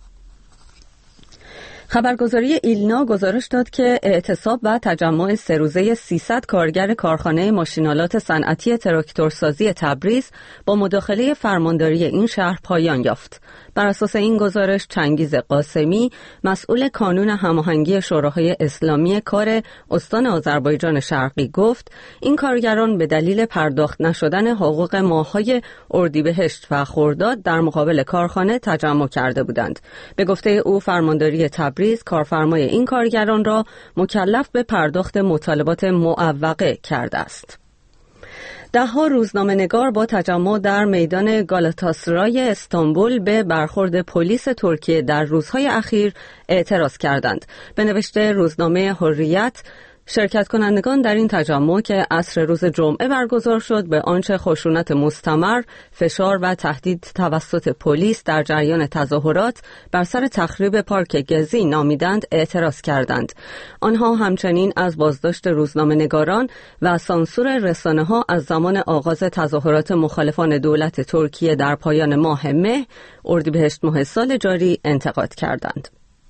خبرگزاری ایلنا گزارش داد که اعتصاب و تجمع سه روزه سیصد کارگر کارخانه ماشین‌آلات صنعتی تراکتورسازی تبریز با مداخله فرمانداری این شهر پایان یافت. بر اساس این گزارش چنگیز قاسمی مسئول کانون هماهنگی شوراهای اسلامی کار استان آذربایجان شرقی گفت این کارگران به دلیل پرداخت نشدن حقوق ماه‌های اردیبهشت و خرداد در مقابل کارخانه تجمع کرده بودند. به گفته او فرمانداری تبریز کارفرمای این کارگران را مکلف به پرداخت مطالبات معوقه کرده است. ده ها روزنامه‌نگار با تجمع در میدان گالاتاسرای استانبول به برخورد پلیس ترکیه در روزهای اخیر اعتراض کردند. به نوشته روزنامه حریت شرکت کنندگان در این تجمع که عصر روز جمعه برگزار شد به آنچه خشونت مستمر، فشار و تهدید توسط پلیس در جریان تظاهرات بر سر تخریب پارک گزی نامیدند اعتراض کردند. آنها همچنین از بازداشت روزنامه‌نگاران و سانسور رسانه‌ها از زمان آغاز تظاهرات مخالفان دولت ترکیه در پایان ماه مه اردیبهشت ماه سال جاری انتقاد کردند.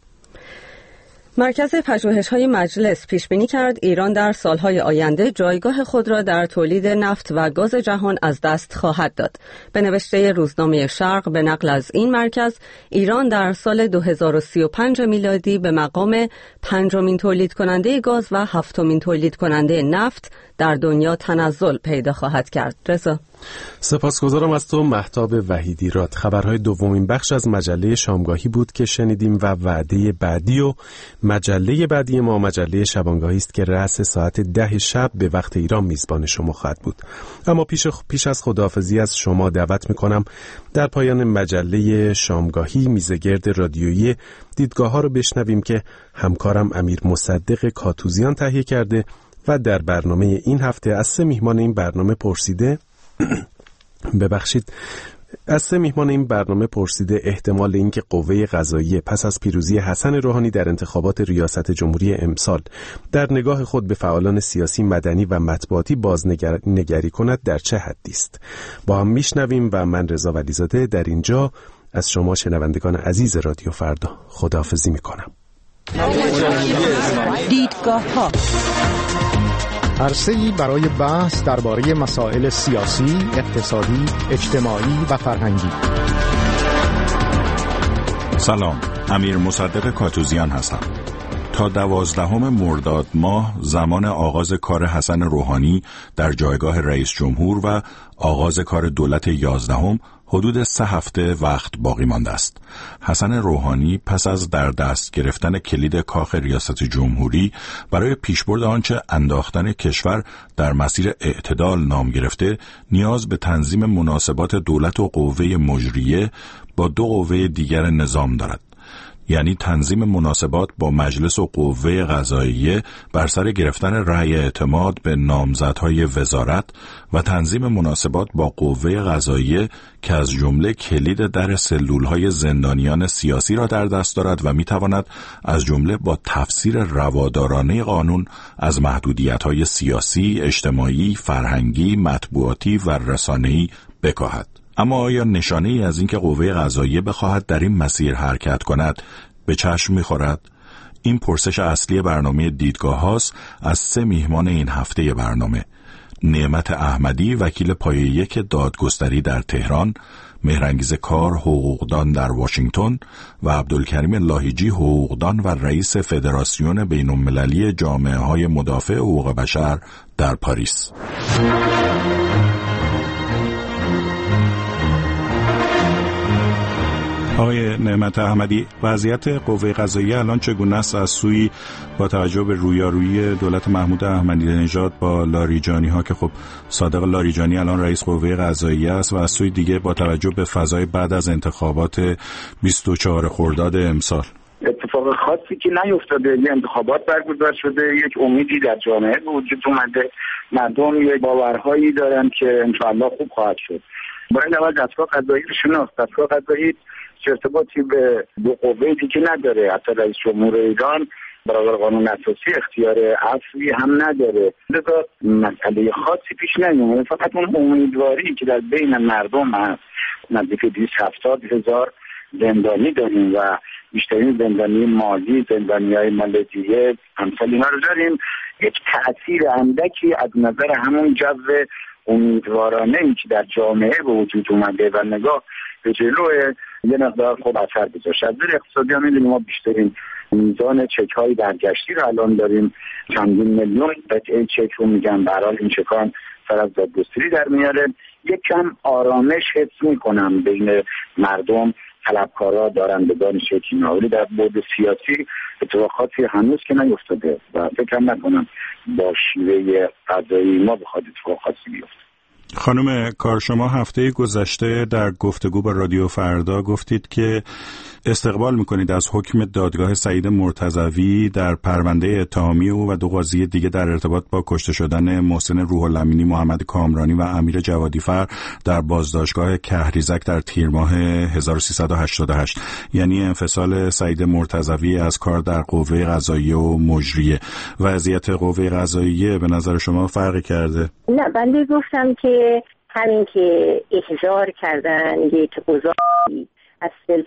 مرکز پژوهش‌های مجلس پیش بینی کرد ایران در سالهای آینده جایگاه خود را در تولید نفت و گاز جهان از دست خواهد داد. به نوشته روزنامه شرق به نقل از این مرکز، ایران در سال دو هزار و سی و پنج میلادی به مقام پنجمین تولید کننده گاز و هفتمین تولید کننده نفت در دنیا تنزل پیدا خواهد کرد. رضا، سپاسگزارم از تو مهتاب وحیدی راد. خبرهای دومین بخش از مجله شامگاهی بود که شنیدیم و وعده بعدی و مجله بعدی ما مجله شبانگاهی است که رأس ساعت ده شب به وقت ایران میزبان شما خواهد بود. اما پیش پیش از خداحافظی از شما دعوت میکنم در پایان مجله شامگاهی میزگرد رادیویی دیدگاه ها رو بشنویم که همکارم امیر مصدق کاتوزیان تهیه کرده و در برنامه این هفته از سه میهمان این برنامه پرسیده ببخشید از سه میهمان این برنامه پرسیده احتمال اینکه قوه قضاییه پس از پیروزی حسن روحانی در انتخابات ریاست جمهوری امسال در نگاه خود به فعالان سیاسی، مدنی و مطبوعاتی بازنگری کند در چه حدی است. با هم میشنویم و من رضا ولیزاده در اینجا از شما شنوندگان عزیز رادیو فردا خداحافظی میکنم. دیدگاه‌ها عرصه‌ای برای بحث درباره مسائل سیاسی، اقتصادی، اجتماعی و فرهنگی. سلام، امیر مصدق کاتوزیان هستم. تا دوازدهم مرداد ماه زمان آغاز کار حسن روحانی در جایگاه رئیس جمهور و آغاز کار دولت یازدهم حدود سه هفته وقت باقی مانده است. حسن روحانی پس از در دست گرفتن کلید کاخ ریاست جمهوری برای پیشبرد آنچه انداختن کشور در مسیر اعتدال نام گرفته، نیاز به تنظیم مناسبات دولت و قوه مجریه با دو قوه دیگر نظام دارد. یعنی تنظیم مناسبات با مجلس و قوه قضاییه بر سر گرفتن رأی اعتماد به نامزدهای وزارت و تنظیم مناسبات با قوه قضاییه که از جمله کلید در سلولهای زندانیان سیاسی را در دست دارد و میتواند از جمله با تفسیر روادارانه قانون از محدودیت‌های سیاسی، اجتماعی، فرهنگی، مطبوعاتی و رسانه‌ای بکاهد. اما آیا نشانه‌ای از اینکه قوه قضاییه بخواهد در این مسیر حرکت کند به چشم می‌خورد؟ این پرسش اصلی برنامه دیدگاه هاست از سه میهمان این هفته برنامه: نعمت احمدی، وکیل پایه یک دادگستری در تهران، مهرانگیز کار، حقوقدان در واشنگتن و عبدالکریم لاهیجی، حقوقدان و رئیس فدراسیون بین‌المللی جامعه‌های مدافع حقوق بشر در پاریس. آقای نعمت احمدی، وضعیت قوه قضاییه الان چگونه است از سوی با توجه به رویارویی دولت محمود احمدی نژاد با لاریجانی ها که خب صادق لاریجانی الان رئیس قوه قضاییه است و از سوی دیگه با توجه به فضای بعد از انتخابات بیست و چهارم خرداد امسال؟ اتفاق خاصی که نیفتاده، یه انتخابات برگزار شده، یک امیدی در جامعه به وجود اومده، مردم یک باورهایی دارن که انشاءالله خوب خواهد شد. باید اول دستگاه قضایی رو شناخت. دستگاه قضایی ارتباطی به دو قوه دیگه نداره. حتی رئیس جمهور ایران برابر قانون اساسی اختیار اصلی هم نداره. لذا مسئله خاصی پیش نمیاد. فقط اون امیدواری که در بین مردم هست. نزدیک دویست و هفتاد هزار زندانی داریم و بیشترین زندانی مالی، زندانی‌های مالدیه، امثال اینا رو داریم. یک تأثیر اندکی از نظر همون جو امیدوارانه‌ای که در جامعه به وجود اومده و نگاه به جلو یه مقدار خوب اثر گذاشت. از نظر اقتصادی هم می‌دونیم ما بیشترین میزان چک‌های برگشتی رو الان داریم. چندین میلیون قطعه چک رو میگن، به هر حال این چکان سر از دادگستری در میاره. یک کم آرامش حس می‌کنم بین مردم، طلبکارا، دارندگان چکینا، ولی در بعد سیاسی اتفاقاتی هنوز که نیفتاده و فکر نکنم با شیوه قضایی ما بخواد اتفاق خاصی بیفته. خانم کار، شما هفته گذشته در گفتگو با رادیو فردا گفتید که استقبال میکنید از حکم دادگاه سعید مرتضوی در پرونده اتهامی او و دو قاضی دیگه در ارتباط با کشته شدن محسن روح الامینی، محمد کامرانی و امیر جوادیفر در بازداشتگاه کهریزک در تیر ماه هزار و سیصد و هشتاد و هشت، یعنی انفصال سعید مرتضوی از کار در قوه قضاییه و مجریه. وضعیت قوه قضاییه به نظر شما فرقی کرده؟ نه، بنده گفتم که همین که احضار کردن یک قضایی از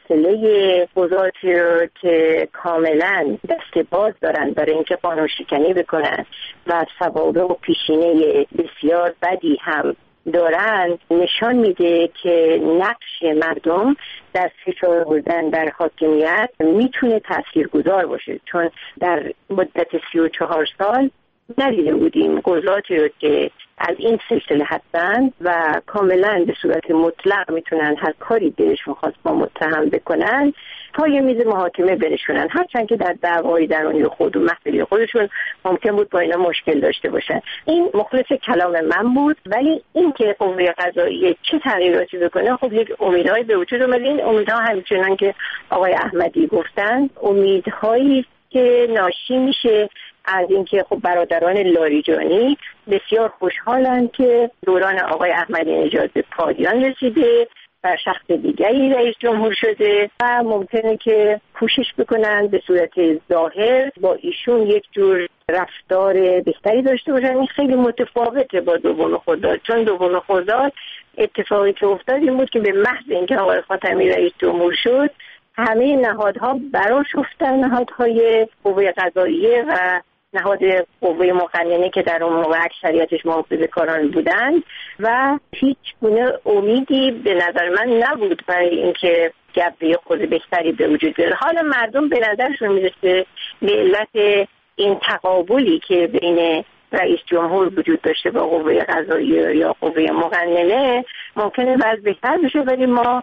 سلسله قضاتی رو که کاملا دست باز دارن برای اینکه قانون شکنی بکنن و سوابق و پیشینه بسیار بدی هم دارن، نشان میده که نقش مردم در فشار بردن در حاکمیت میتونه تاثیرگذار باشه، چون در مدت سی و چهار سال ندیده بودیم قضاتی رو که از این سلسله هستن و کاملا به صورت مطلق میتونن هر کاری دلشون خواست با متهم بکنن پای میز محاکمه برسونن، هرچند که در دعوای درونی خود و محفلی خودشون ممکن بود با اینا مشکل داشته باشن. این مخلص کلام من بود. ولی این که قوه قضاییه چه تغییراتی بکنه، خب یک امیدهایی به وجود اومد. این امیدها همچنان که آقای احمدی گفتن، امیدهایی که ناشی میشه از اینکه خب برادران لاریجانی بسیار خوشحالن که دوران آقای احمدی نژاد به پایان رسیده و شخص دیگری رئیس جمهور شده و ممکنه که کوشش بکنن به صورت ظاهر با ایشون یک جور رفتار بهتری داشته باشن. این خیلی متفاوته با دوم خرداد، چون دوم خرداد اتفاقی که افتاد این بود که به محض اینکه آقای خاتمی رئیس جمهور شد همه نهادها برآشفتن، نهادهای قوه قضاییه و نهاد قوه مقننه که در اون موقع اکثریتش محافظه‌کاران بودند و هیچ گونه امیدی به نظر من نبود برای اینکه گبه خود بهتری به وجود بیاد. حالا مردم به نظرشون میرسه به علت این تقابلی که بین رئیس جمهور وجود داشته با قوه قضاییه یا قوه مقننه ممکنه وضع بهتر بشه، ولی ما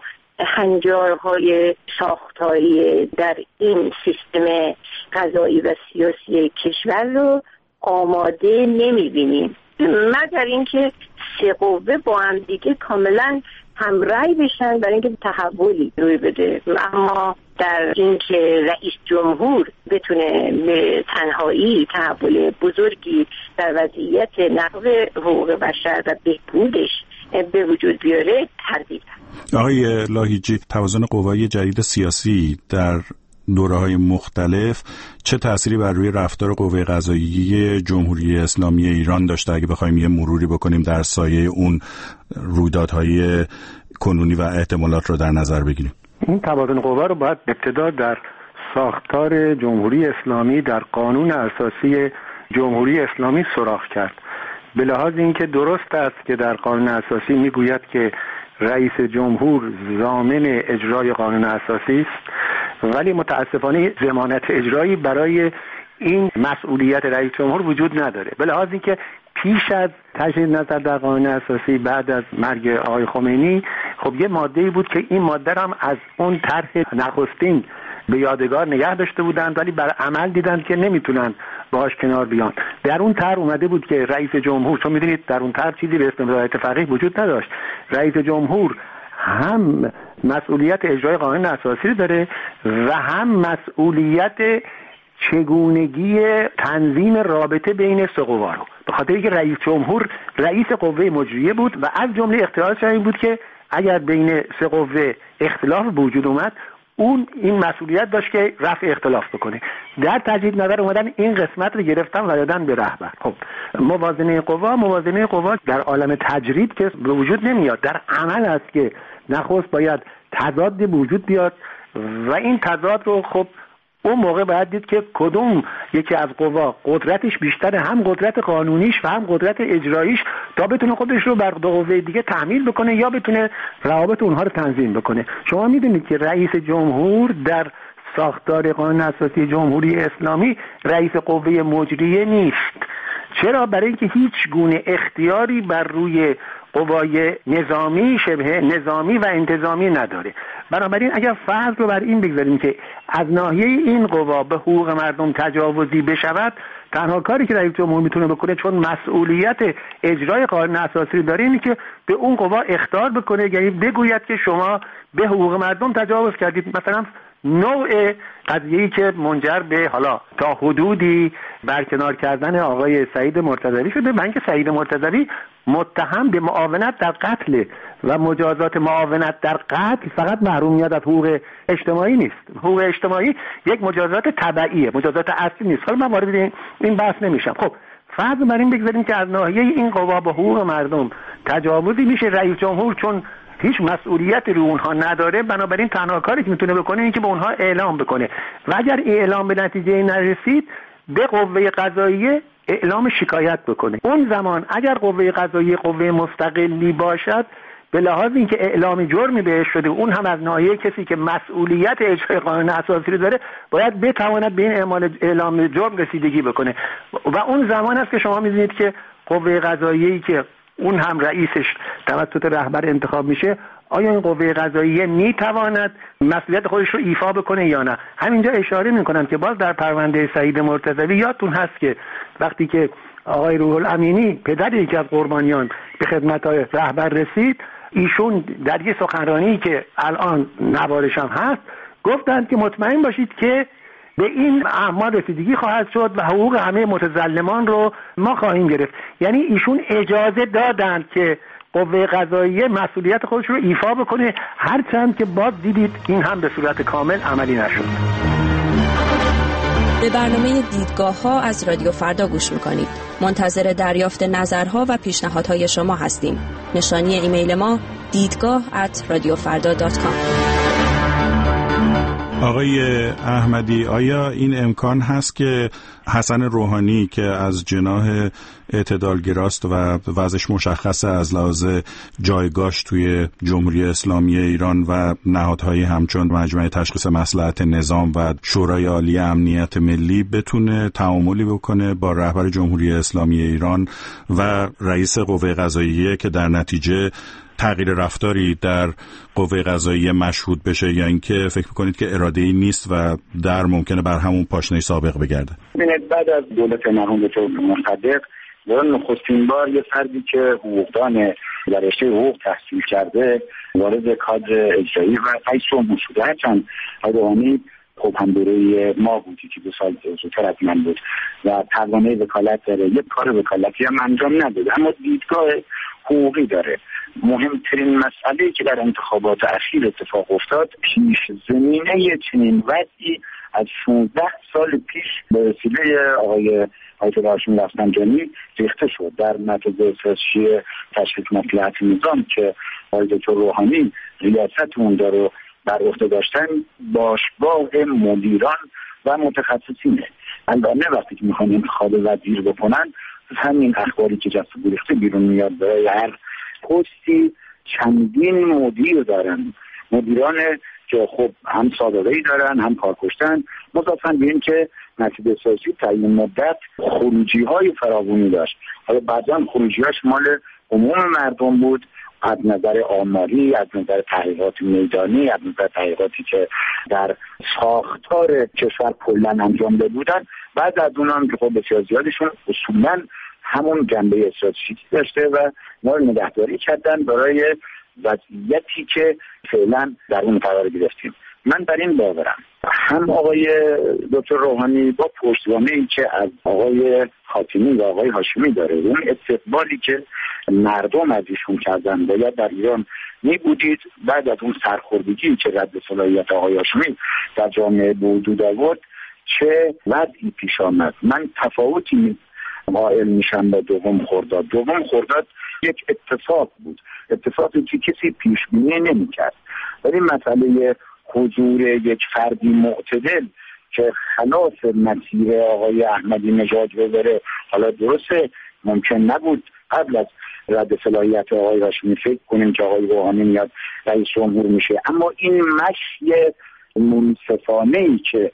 هنجارهای ساختاری در این سیستم قضایی و سیاسی کشور رو آماده نمی‌بینیم، مگر اینکه سه قوه با هم دیگه کاملا همرأی بشن برای اینکه تحولی روی بده. اما در اینکه رئیس جمهور بتونه به تنهایی تحول بزرگی در وضعیت نقض حقوق بشر و بهبودش به وجود بیاره تردید. آقای لاهیجی، توازن قوای جدید سیاسی در دوره‌های مختلف چه تأثیری بر روی رفتار قوه قضاییه جمهوری اسلامی ایران داشته؟ اگه بخوایم یه مروری بکنیم در سایه اون رویدادهای کنونی و احتمالات رو در نظر بگیریم. این توازن قوا رو باید ابتدا در ساختار جمهوری اسلامی در قانون اساسی جمهوری اسلامی سراغ کرد. به لحاظ اینکه درست است که در قانون اساسی میگوید که رئیس جمهور ضامن اجرای قانون اساسی است، ولی متاسفانه ضمانت اجرایی برای این مسئولیت رئیس جمهور وجود نداره. به لحاظ اینکه پیش از تجدید نظر در قانون اساسی بعد از مرگ آقای خمینی خب یه ماده‌ای بود که این ماده هم از اون طرح نخستین به یادگار نگه داشته بودند، ولی بر عمل دیدند که نمیتونن باهاش کنار بیان. در اون طرح اومده بود که رئیس جمهور، چون میدونید در اون طرح چیزی به اسم رعایت فقیه وجود نداشت، رئیس جمهور هم مسئولیت اجرای قانون اساسی داره و هم مسئولیت چگونگی تنظیم رابطه بین سه قوا رو، به خاطر اینکه رئیس جمهور رئیس قوه مجریه بود و از جمله اختیاراتش این بود که اگر بین سه قوه اختلاف به وجود اومد اون این مسئولیت داشت که رفع اختلاف بکنه. در تجدید نظر اومدن این قسمت رو گرفتن و دادن به رهبر. خب موازنه قوا موازنه قوا در عالم تجرید که به وجود نمیاد، در عمل است که نخست باید تضاد به وجود بیاد و این تضاد رو خب اون موقع باید دید که کدوم یکی از قوا قدرتش بیشتره، هم قدرت قانونیش و هم قدرت اجراییش، تا بتونه خودش رو بر دو قوه دیگه تحمیل بکنه یا بتونه روابط اونها رو تنظیم بکنه. شما میدونید که رئیس جمهور در ساختار قانون اساسی جمهوری اسلامی رئیس قوه مجریه نیست. چرا؟ برای اینکه هیچ گونه اختیاری بر روی قوای نظامی، شبه نظامی و انتظامی نداره. بنابراین اگر فرض رو بر این بگذاریم که از ناحیه این قوا به حقوق مردم تجاوزی بشود، تنها کاری که رئیس جمهور میتونه بکنه، چون مسئولیت اجرای قانون اساسی داره، اینه که به اون قوا اخطار بکنه، یعنی بگوید که شما به حقوق مردم تجاوز کردید. مثلا نوع قضیه‌ای که منجر به حالا تا حدودی برکنار کردن آقای سعید مرتضوی شده، من که سعید مرتضوی متهم به معاونت در قتل و مجازات معاونت در قتل فقط محرومیت از حقوق اجتماعی نیست. حقوق اجتماعی یک مجازات تبعیه، مجازات اصلی نیست. حالا من وارد این بحث نمیشم. خب فرض بر این بگذاریم که از ناحیه این قوا به حقوق مردم تجاوزی میشه، رئیس جمهور چون هیچ مسئولیت رو اونها نداره، بنابراین تنها کاری که میتونه بکنه این که به اونها اعلام بکنه و اگر اعلام به نتیجه نرسید به قوه قضاییه اعلام شکایت بکنه. اون زمان اگر قوه قضاییه قوه مستقلی باشد، به لحاظ اینکه اعلام جرمی بهش شده، اون هم از ناحیه کسی که مسئولیت اجرای قانون اساسی رو داره، باید بتواند به این اعمال اعلام جرم رسیدگی بکنه و اون زمان است که شما می‌بینید که قوه قضاییه‌ای که اون هم رئیسش توسط رهبر انتخاب میشه، آیا این قوه قضاییه میتواند مسئولیت خودش رو ایفا بکنه یا نه؟ همینجا اشاره میکنم که باز در پرونده سعید مرتضوی یادتون هست که وقتی که آقای روح الامینی پدر یکی از قربانیان به خدمت‌های رهبر رسید، ایشون در یه سخنرانی که الان نوارش هم هست گفتند که مطمئن باشید که به این اعمال رسیدگی خواهد شد و حقوق همه متظلمان رو ما خواهیم گرفت. یعنی ایشون اجازه دادند که قوه قضاییه مسئولیت خودش رو ایفا بکنه، هرچند که باز دیدید این هم به صورت کامل عملی نشد. به برنامه دیدگاه ها از رادیو فردا گوش میکنید. منتظر دریافت نظرها و پیشنهادهای شما هستیم. نشانی ایمیل ما دیدگاه ات رادیو فردا دات کام. آقای احمدی، آیا این امکان هست که حسن روحانی که از جناح اعتدالگراست و وضعش مشخصه از لحاظ جایگاهش توی جمهوری اسلامی ایران و نهادهایی همچون مجمع تشخیص مصلحت نظام و شورای عالی امنیت ملی بتونه تعاملی بکنه با رهبر جمهوری اسلامی ایران و رئیس قوه قضاییه که در نتیجه تغییر رفتاری در قوه قضاییه مشهود بشه، یا اینکه فکر میکنید که اراده‌ای نیست و در ممکنه بر همون پاشنه سابق بگرده؟ ببینید، بعد از دولت مرحوم دکتر مصدق در نخستین بار یه فردی که حقوقدان در رشته حقوق تحصیل کرده وارد کادر اجرایی و رئیس جمهور شده. هرچند روحانی خب هم دوره ما بودی که دو سال زودتر از من بود و توانه وکالت داره، یک کار وکالتی هم انجام نداده، اما دیدگاه حقوقی داره. مهمترین مسئله که در انتخابات اخیر اتفاق افتاد، پیش زمینه چنین وضعی از شانزده سال پیش به وسیله آقای آیت الله هاشمی رفسنجانی ریخته شد در مرکز اساسی تشخیص مصلحت نظام که آقای دکتر روحانی ریاست اون رو بر عهده داشتن، باشگاه مدیران و متخصصینه. البته وقتی که میخوان انتخاب وزیر بکنن، همین اخباری که جست گریخته بیرون میاد، برای هر پستی چندین مدیر دارن، مدیران که خب هم سابقه‌ای دارن هم کار کشتن، مضافاً به این که مسجد اساسی تعیین مدت خروجی های فراوانی داشت. حالا بعضا خروجی‌هاش مال عموم مردم بود، از نظر آماری، از نظر تحقیقات میدانی، از نظر تحقیقاتی که در ساختار کشور کلاً انجام داده بودن. بعد از اونها هم که خب بسیار زیادشون اصولاً همون جنبه استراتژیکی داشته و ما رو نگهداری کردن برای وضعیتی که فعلا در اون قرار گرفتیم. من بر این باورم هم آقای دکتر روحانی با پشتوانه‌ای که از آقای خاتمی و آقای هاشمی داره، اون استقبالی که مردم از ایشون کردن، باید در ایران می بودید. بعد از اون سرخوردگی که رد صلاحیت آقای هاشمی در جامعه به وجود آورد، چه وضعی پیش آمد. من تفاوتی قائل میشم با دوم خرداد. دوم خرداد یک اتفاق بود، اتفاقی که کسی پیش بینی نمی‌کرد، ولی مسئله حضور یک فردی معتدل که خلاف مسیر آقای احمدی نژاد رو بره، حالا درسته ممکن نبود قبل از رد صلاحیت آقای هاشمی فکر کنیم که آقای روحانی میاد رئیس جمهور میشه، اما این مشی منصفانه‌ای که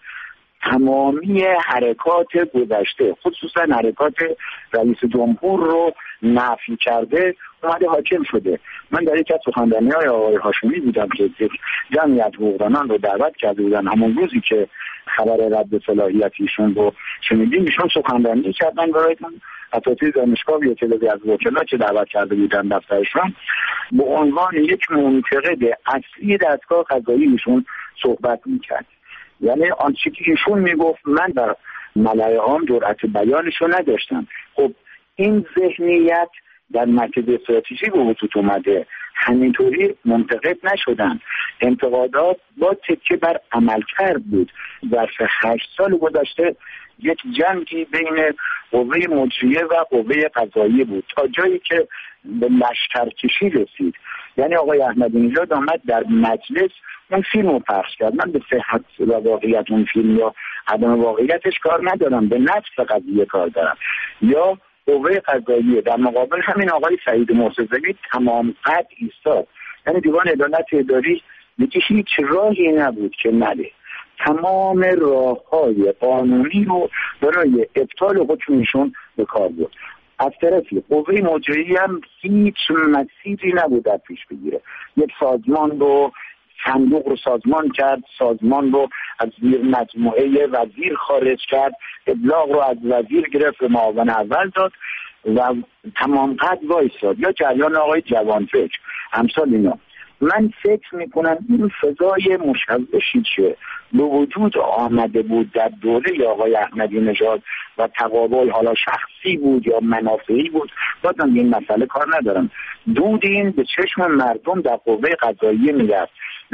تمامی حرکات گذشته، خصوصا حرکات رئیس جمهور رو نفی کرده اومده حاکم شده. من در یک از سخنرانی‌های آقای هاشمی دیدم که یک جمعی از حقوقدانان رو دعوت کرده بودن، همون روزی که خبر رد صلاحیت ایشون رو شنیدیم ایشون سخنرانی کردن برای اساتید دانشگاه یا تعدادی از وکلا که دعوت کرده بودن دفترشون، به عنوان یک منتقد اصلی دستگاه قضایی ایشون صحبت میکرد. یعنی آنچه که ایشون میگفت من در ملأ عام جرأت بیانشو نداشتم. خب این ذهنیت در مرکز استراتژی به وجود اومده، همینطوری منتقد نشدن. انتقادات با تکیه بر عملکرد بود. در هشت سال گذشته یک جنگی بین قوه مجریه و قوه قضاییه بود تا جایی که به لشکرکشی رسید. یعنی آقای احمدی نژاد آمد در مجلس اون فیلم رو پخش کرد. من به صحت و واقعیت اون فیلم یا عدم واقعیتش کار ندارم، به نفس قضیه کار دارم. یا قوه قضاییه در مقابل همین آقای سعید مرتضوی تمام قد ایستاد. یعنی دیوان عدالت اداری دیگه هیچ راهی نبود که نره، تمام راه‌های قانونی رو برای ابطال حکمشون به کار برد. از طرفی قوه مجریه هم هیچ مسیری نبود در پیش بگیره. یک سازمان رو صندوق رو سازمان کرد، سازمان رو از زیر مجموعه وزیر خارج کرد، ابلاغ رو از وزیر گرفت، معاون اول داد و تمام قد وایساد. یا جریان آقای جوانفکر امثال اینا. من فکر میکنم این فضای مشوشی که به وجود آمده بود در دوره آقای احمدی نژاد و تقابل حالا شخصی بود یا منافعی بود، بازم این مسئله کار ندارم، دود این به چشم مردم در قوه قضاییه میرفت.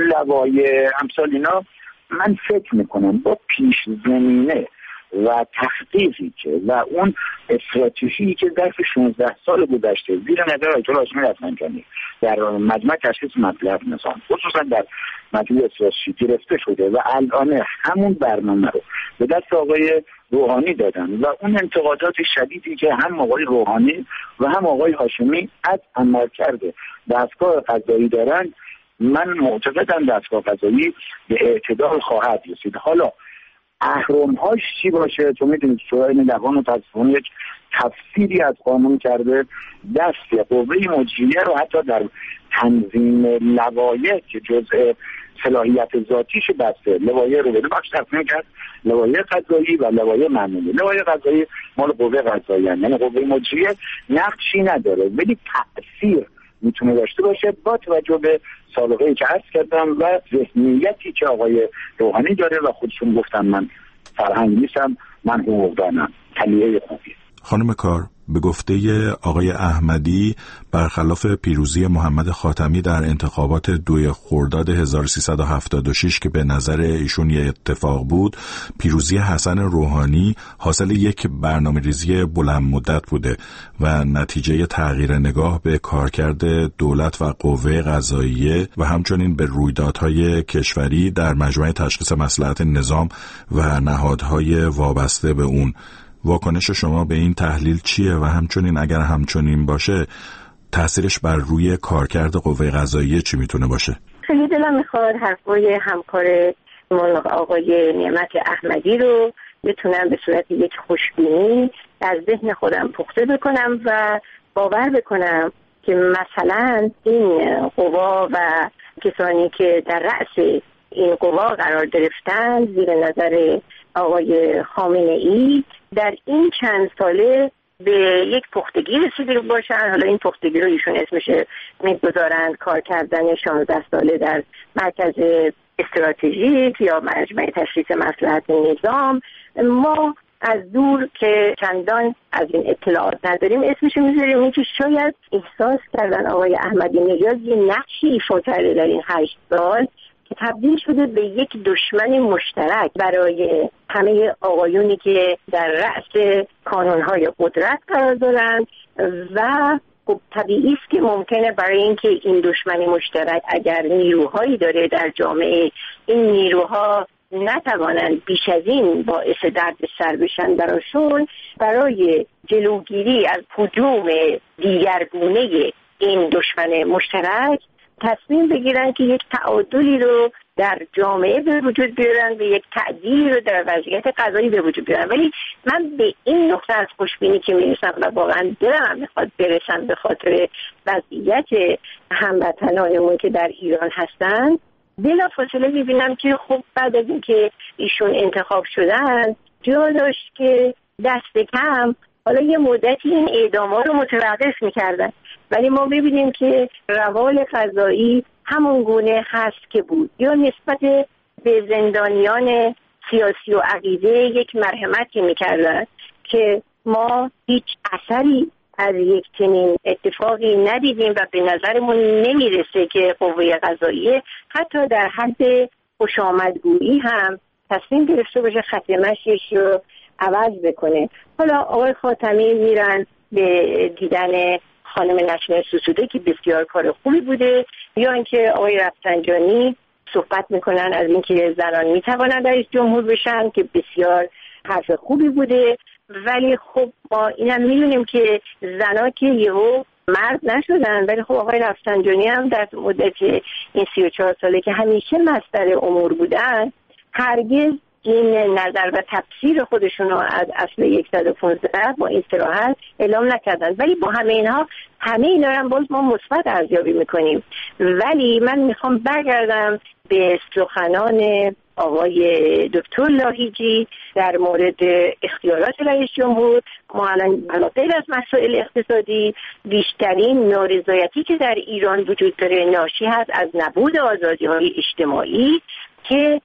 لوایح امثال اینا من فکر میکنم با پیش زمینه و تحقیقی که و اون استراتژی که در شانزده سال گذشته زیر نظر آیت الله هاشمی رفسنجانی در مجمع تشخیص مطلب نظام خصوصا در مجموع استراتژی گرفته شده و الان همون برنامه رو به دست آقای روحانی دادن و اون انتقادات شدیدی که هم آقای روحانی و هم آقای هاشمی از عملکرد دستگاه قضایی دارن، من معتقدم دستگاه قضایی به اعتدال خواهد رسید. حالا اهرم‌هاش چی باشه؟ تو میدونید شورای نگهبان متاسفانه یک تفسیری از قانون کرده، دست قوه مجریه رو حتی در تنظیم لوایح که جزء صلاحیت ذاتیش بسته، لوایح رو بده بخش تقسیم کرد، لوایح قضایی و لوایح معمولی. لوایح قضایی مال قوه قضاییه، یعنی قوه مجریه نقشی نداره ولی تأثیر میتونه داشته باشه با توجه به سابقه ای که عرض کردم و ذهنیتی که آقای روحانی داره و خودشون گفتن من فرهنگ نیستم، من حقوقدانم. تلیه خوبی. خانم کار، به گفته آقای احمدی برخلاف پیروزی محمد خاتمی در انتخابات دوی خرداد هزار و سیصد و هفتاد و شش که به نظر ایشون یه اتفاق بود، پیروزی حسن روحانی حاصل یک برنامه‌ریزی بلند مدت بوده و نتیجه تغییر نگاه به کارکرد دولت و قوه قضاییه و همچنین به رویدادهای کشوری در مجمع تشخیص مصلحت نظام و نهادهای وابسته به اون. واکنش شما به این تحلیل چیه و همچنین اگر همچنین باشه تأثیرش بر روی کارکرد قوه قضاییه چی میتونه باشه؟ خیلی دلم میخواد حرفای همکار آقای نعمت احمدی رو بتونم به صورت یک خوشبینی از ذهن خودم پخته بکنم و باور بکنم که مثلا این قوا و کسانی که در رأس این قوا قرار گرفتن زیر نظر آقای خامنه ای در این چند ساله به یک پختگی رسیده باشن. حالا این پختگی رو ایشون اسمش میگذارند کار کردن شانزده ساله در مرکز استراتژیک یا مجمع تشخیص مصلحت نظام. ما از دور که چندان از این اطلاعات نداریم اسمش میذاریم این که شاید احساس کردن آقای احمدی نژاد یه نقشی ایفا کرده در این هشت سال که تبدیل شده به یک دشمن مشترک برای همه آقایونی که در رأس کانونهای قدرت قرار دارند و خب طبیعی است که ممکنه برای اینکه این دشمن مشترک اگر نیروهایی داره در جامعه، این نیروها نتوانند بیش از این باعث درد سر بشن براشون، برای جلوگیری از هجوم دیگرگونه این دشمن مشترک تصمیم بگیرن که یک تعادلی رو در جامعه به وجود بیارن و یک تعدیل رو در وضعیت قضایی به وجود بیارن. ولی من به این نقطه از خوشبینی که میرسم و واقعا دلم میخواد برسم به خاطر وضعیت هموطنانمون که در ایران هستن، بلافاصله میبینم که خب بعد از اینکه ایشون انتخاب شدن جا داشت که دست کم حالا یه مدتی این اعداما رو متوقف میکردن، ولی ما ببینیم که روال قضایی همون گونه هست که بود، یا نسبت به زندانیان سیاسی و عقیده یک مرحمتی میکردن که ما هیچ اثری از یک چنین اتفاقی ندیدیم و به نظرمون نمیرسه که قوه قضاییه حتی در حد خوشامدگویی هم تصمیم گرفته باشه خط مشیش رو عوض بکنه. حالا آقای خاتمی میرن به دیدن خانم نسرین ستوده که بسیار کار خوبی بوده، یا اینکه آقای رفسنجانی صحبت میکنن از اینکه زنان میتوانند رئیس جمهور بشن که بسیار حرف خوبی بوده. ولی خب ما اینم میدونیم که زنا که یهو مرد نشدن، ولی خب آقای رفسنجانی هم در مدت این سی و چهار ساله که همیشه مصدر امور بودن هرگز این نظر و تفسیر خودشون رو از اصل صد و پانزده با این صراحت اعلام نکردن. ولی با همه اینها همه اینا هم باز ما مثبت ارزیابی میکنیم. ولی من میخوام برگردم به سخنان آقای دکتر لاهیجی در مورد اختیارات رئیس جمهور. ما الان غیر از مسائل اقتصادی بیشترین نارضایتی که در ایران وجود داره ناشی هست از نبود آزادی‌های اجتماعی که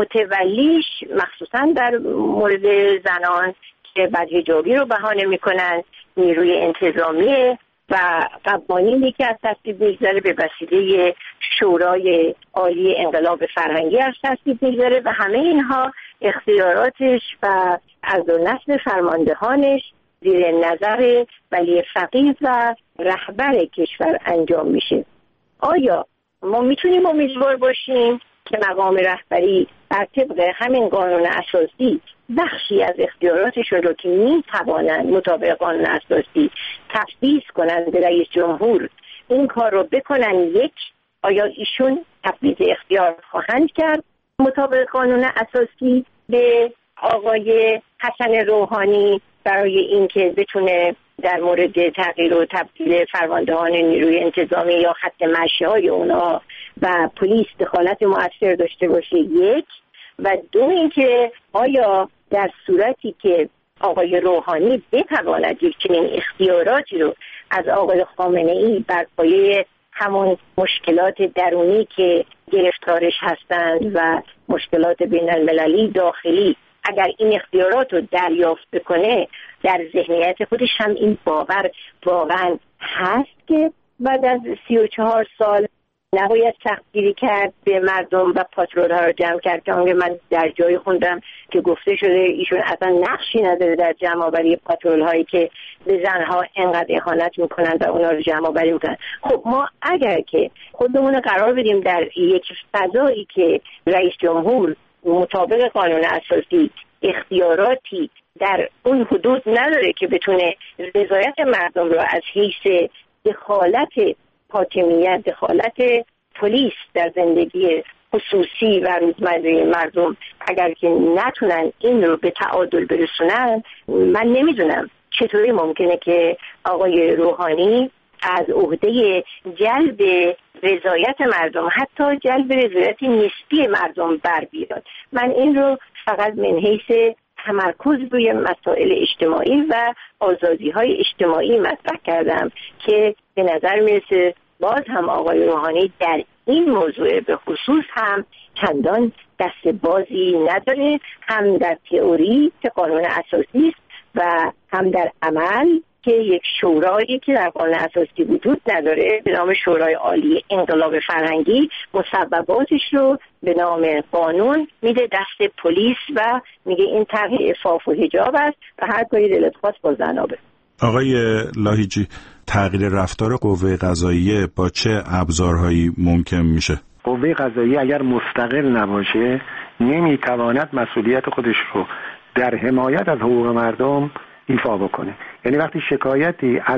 متولیش مخصوصا در مورد زنان که بدحجابی رو بهانه میکنن، نیروی انتظامی و قوانینی که از تصویب میگذاره به وسیله شورای عالی انقلاب فرهنگی از تصویب میگذاره و همه اینها اختیاراتش و عرض و نسل فرماندهانش زیر نظر ولی فقیه و رهبر کشور انجام میشه. آیا ما میتونیم امیدوار باشیم که مقام رهبری بر طبق همین قانون اساسی بخشی از اختیاراتش رو که میتوانند مطابق قانون اساسی تفویض کنند به رئیس جمهور این کار رو بکنن؟ یک، آیا ایشون تفویض اختیار خواهند کرد مطابق قانون اساسی به آقای حسن روحانی برای اینکه بتونه در مورد تغییر و تبدیل فرماندهان نیروی انتظامی یا خط مشی‌های اونا و پلیس دخالت مؤثر داشته باشه؟ یک. و دو اینکه آیا در صورتی که آقای روحانی بتواند یک چنین اختیاراتی رو از آقای خامنه‌ای بر پایه همون مشکلات درونی که گرفتارش هستند و مشکلات بین المللی داخلی، اگر این اختیارات رو دریافت بکنه در ذهنیت خودش هم این باور واقعا هست که بعد از سی و چهار سال نباید سختگیری کرد به مردم و پاترول ها رو جمع کرد. که من در جای خوندم که گفته شده ایشون اصلا نقشی نداره در جمع آوری پاترول هایی که به زنها انقدر اهانت میکنن و اونا رو جمع آوری میکنن. خب ما اگر که خودمون قرار بدیم در یک فضایی که رئیس جمهور مطابق قانون اساسی اختیاراتی در اون حدود نداره که بتونه رضایت مردم رو از حیث دخالت حاکمیت، دخالت پلیس در زندگی خصوصی و روزمره مردم، اگر که نتونن این رو به تعادل برسونن، من نمیدونم چطوری ممکنه که آقای روحانی از عهده جلب رضایت مردم، حتی جلب رضایت نسبی مردم بر بیاد. من این رو فقط من حیث تمرکز روی مسائل اجتماعی و آزادی‌های اجتماعی مطرح کردم که به نظر میرسه باز هم آقای روحانی در این موضوع به خصوص هم چندان دست بازی نداره، هم در تئوری که قانون اساسی است و هم در عمل که یک شورایی که در قانون اساسی وجود نداره به نام شورای عالی انقلاب فرهنگی مصوباتش رو به نام قانون میده دست پلیس و میگه این طرح عفاف و حجاب است و هر کاری دلت خواست با زنابه. آقای لاهیجی، تغییر رفتار قوه قضاییه با چه ابزارهایی ممکن میشه؟ قوه قضاییه اگر مستقل نباشه نمیتواند مسئولیت خودش رو در حمایت از حقوق مردم ایفا بکنه. یعنی وقتی شکایتی از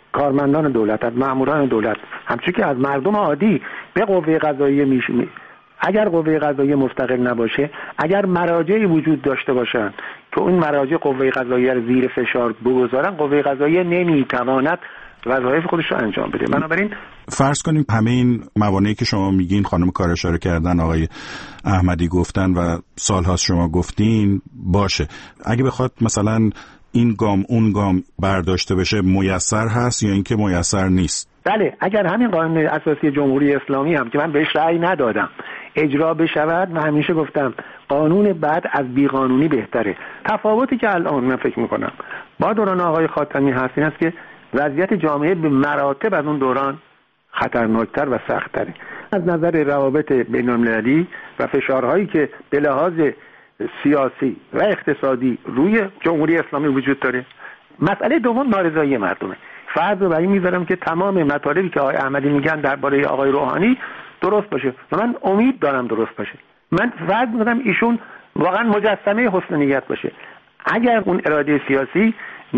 کارمندان دولت، از ماموران دولت، همچنین که از مردم عادی به قوه قضاییه میشه اگر قوه قضاییه مستقل نباشه، اگر مراجعی وجود داشته باشن که اون مراجع قوه قضاییه رو زیر فشار بگذارن، قوه قضاییه نمیتواند وظایف خودش رو انجام بده. بنابراین فرض کنیم همه این موانعی که شما میگین خانم کار اشاره کردن، آقای احمدی گفتن و سالهاست شما گفتین باشه، اگه بخواد مثلا این گام اون گام برداشته بشه میسر هست یا اینکه میسر نیست؟ بله، اگر همین قانون اساسی جمهوری اسلامی هم که من بهش رأی ندادم اجرا بشود، من همیشه گفتم قانون بعد از بیقانونی بهتره. تفاوتی که الان من فکر میکنم با دوران آقای خاتمی هست این است که وضعیت جامعه به مراتب از اون دوران خطرناکتر و سخت‌تره. از نظر روابط بین‌المللی و فشارهایی که به لحاظ سیاسی و اقتصادی روی جمهوری اسلامی وجود داره. مسئله دوم نارضایی مردمه. فرض رو بر این میذارم که تمام مطالبی که آقای احمدی میگن درباره آقای روحانی درست باشه و من امید دارم درست باشه. من فرض میذارم ایشون واقعا مجسمه حسن نیت باشه. اگر اون اراده سیاسی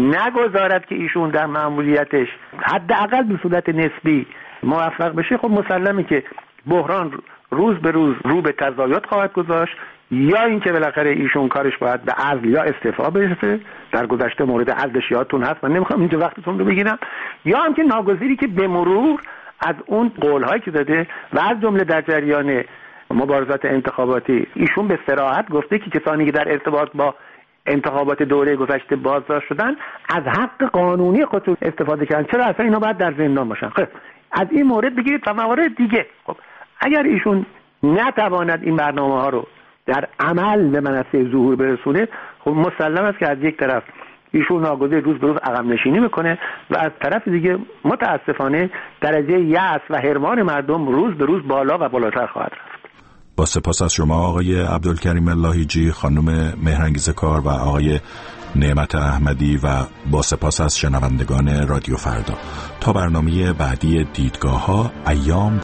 نگذارد که ایشون در مأموریتش حداقل به صورت نسبی موفق بشه، خب مسلمه که بحران روز به روز رو به تزاید خواهد گذاشت، یا اینکه بالاخره ایشون کارش باید به عزل یا استعفا برسه. در گذشته مورد عزلش یادتون هست، من نمیخوام اینجا وقتتون رو بگیرم. یا هم که ناگزیری که به مرور از اون قول‌هایی که داده و از جمله در جریان مبارزات انتخاباتی ایشون به صراحت گفته که کسانی که در ارتباط با انتخابات دوره گذشته بازداشت شدن از حق قانونی خودشون استفاده کردن، چرا اصلا اینا باید در زندان باشن؟ خب از این مورد بگیرید و موارد دیگه. خب اگر ایشون نتواند این برنامه ها رو در عمل به منصه ظهور برسونه، خب مسلم است که از یک طرف ایشون ناگزیر روز به روز عقب نشینی میکنه و از طرف دیگه متاسفانه درجه یأس و حرمان مردم روز به روز بالا و بالاتر خواهد رفت. با سپاس از شما آقای عبدالکریم لاهیجی، خانم مهرانگیز کار و آقای نعمت احمدی و با سپاس از شنوندگان رادیو فردا. تا برنامه بعدی دیدگاه ها، ایام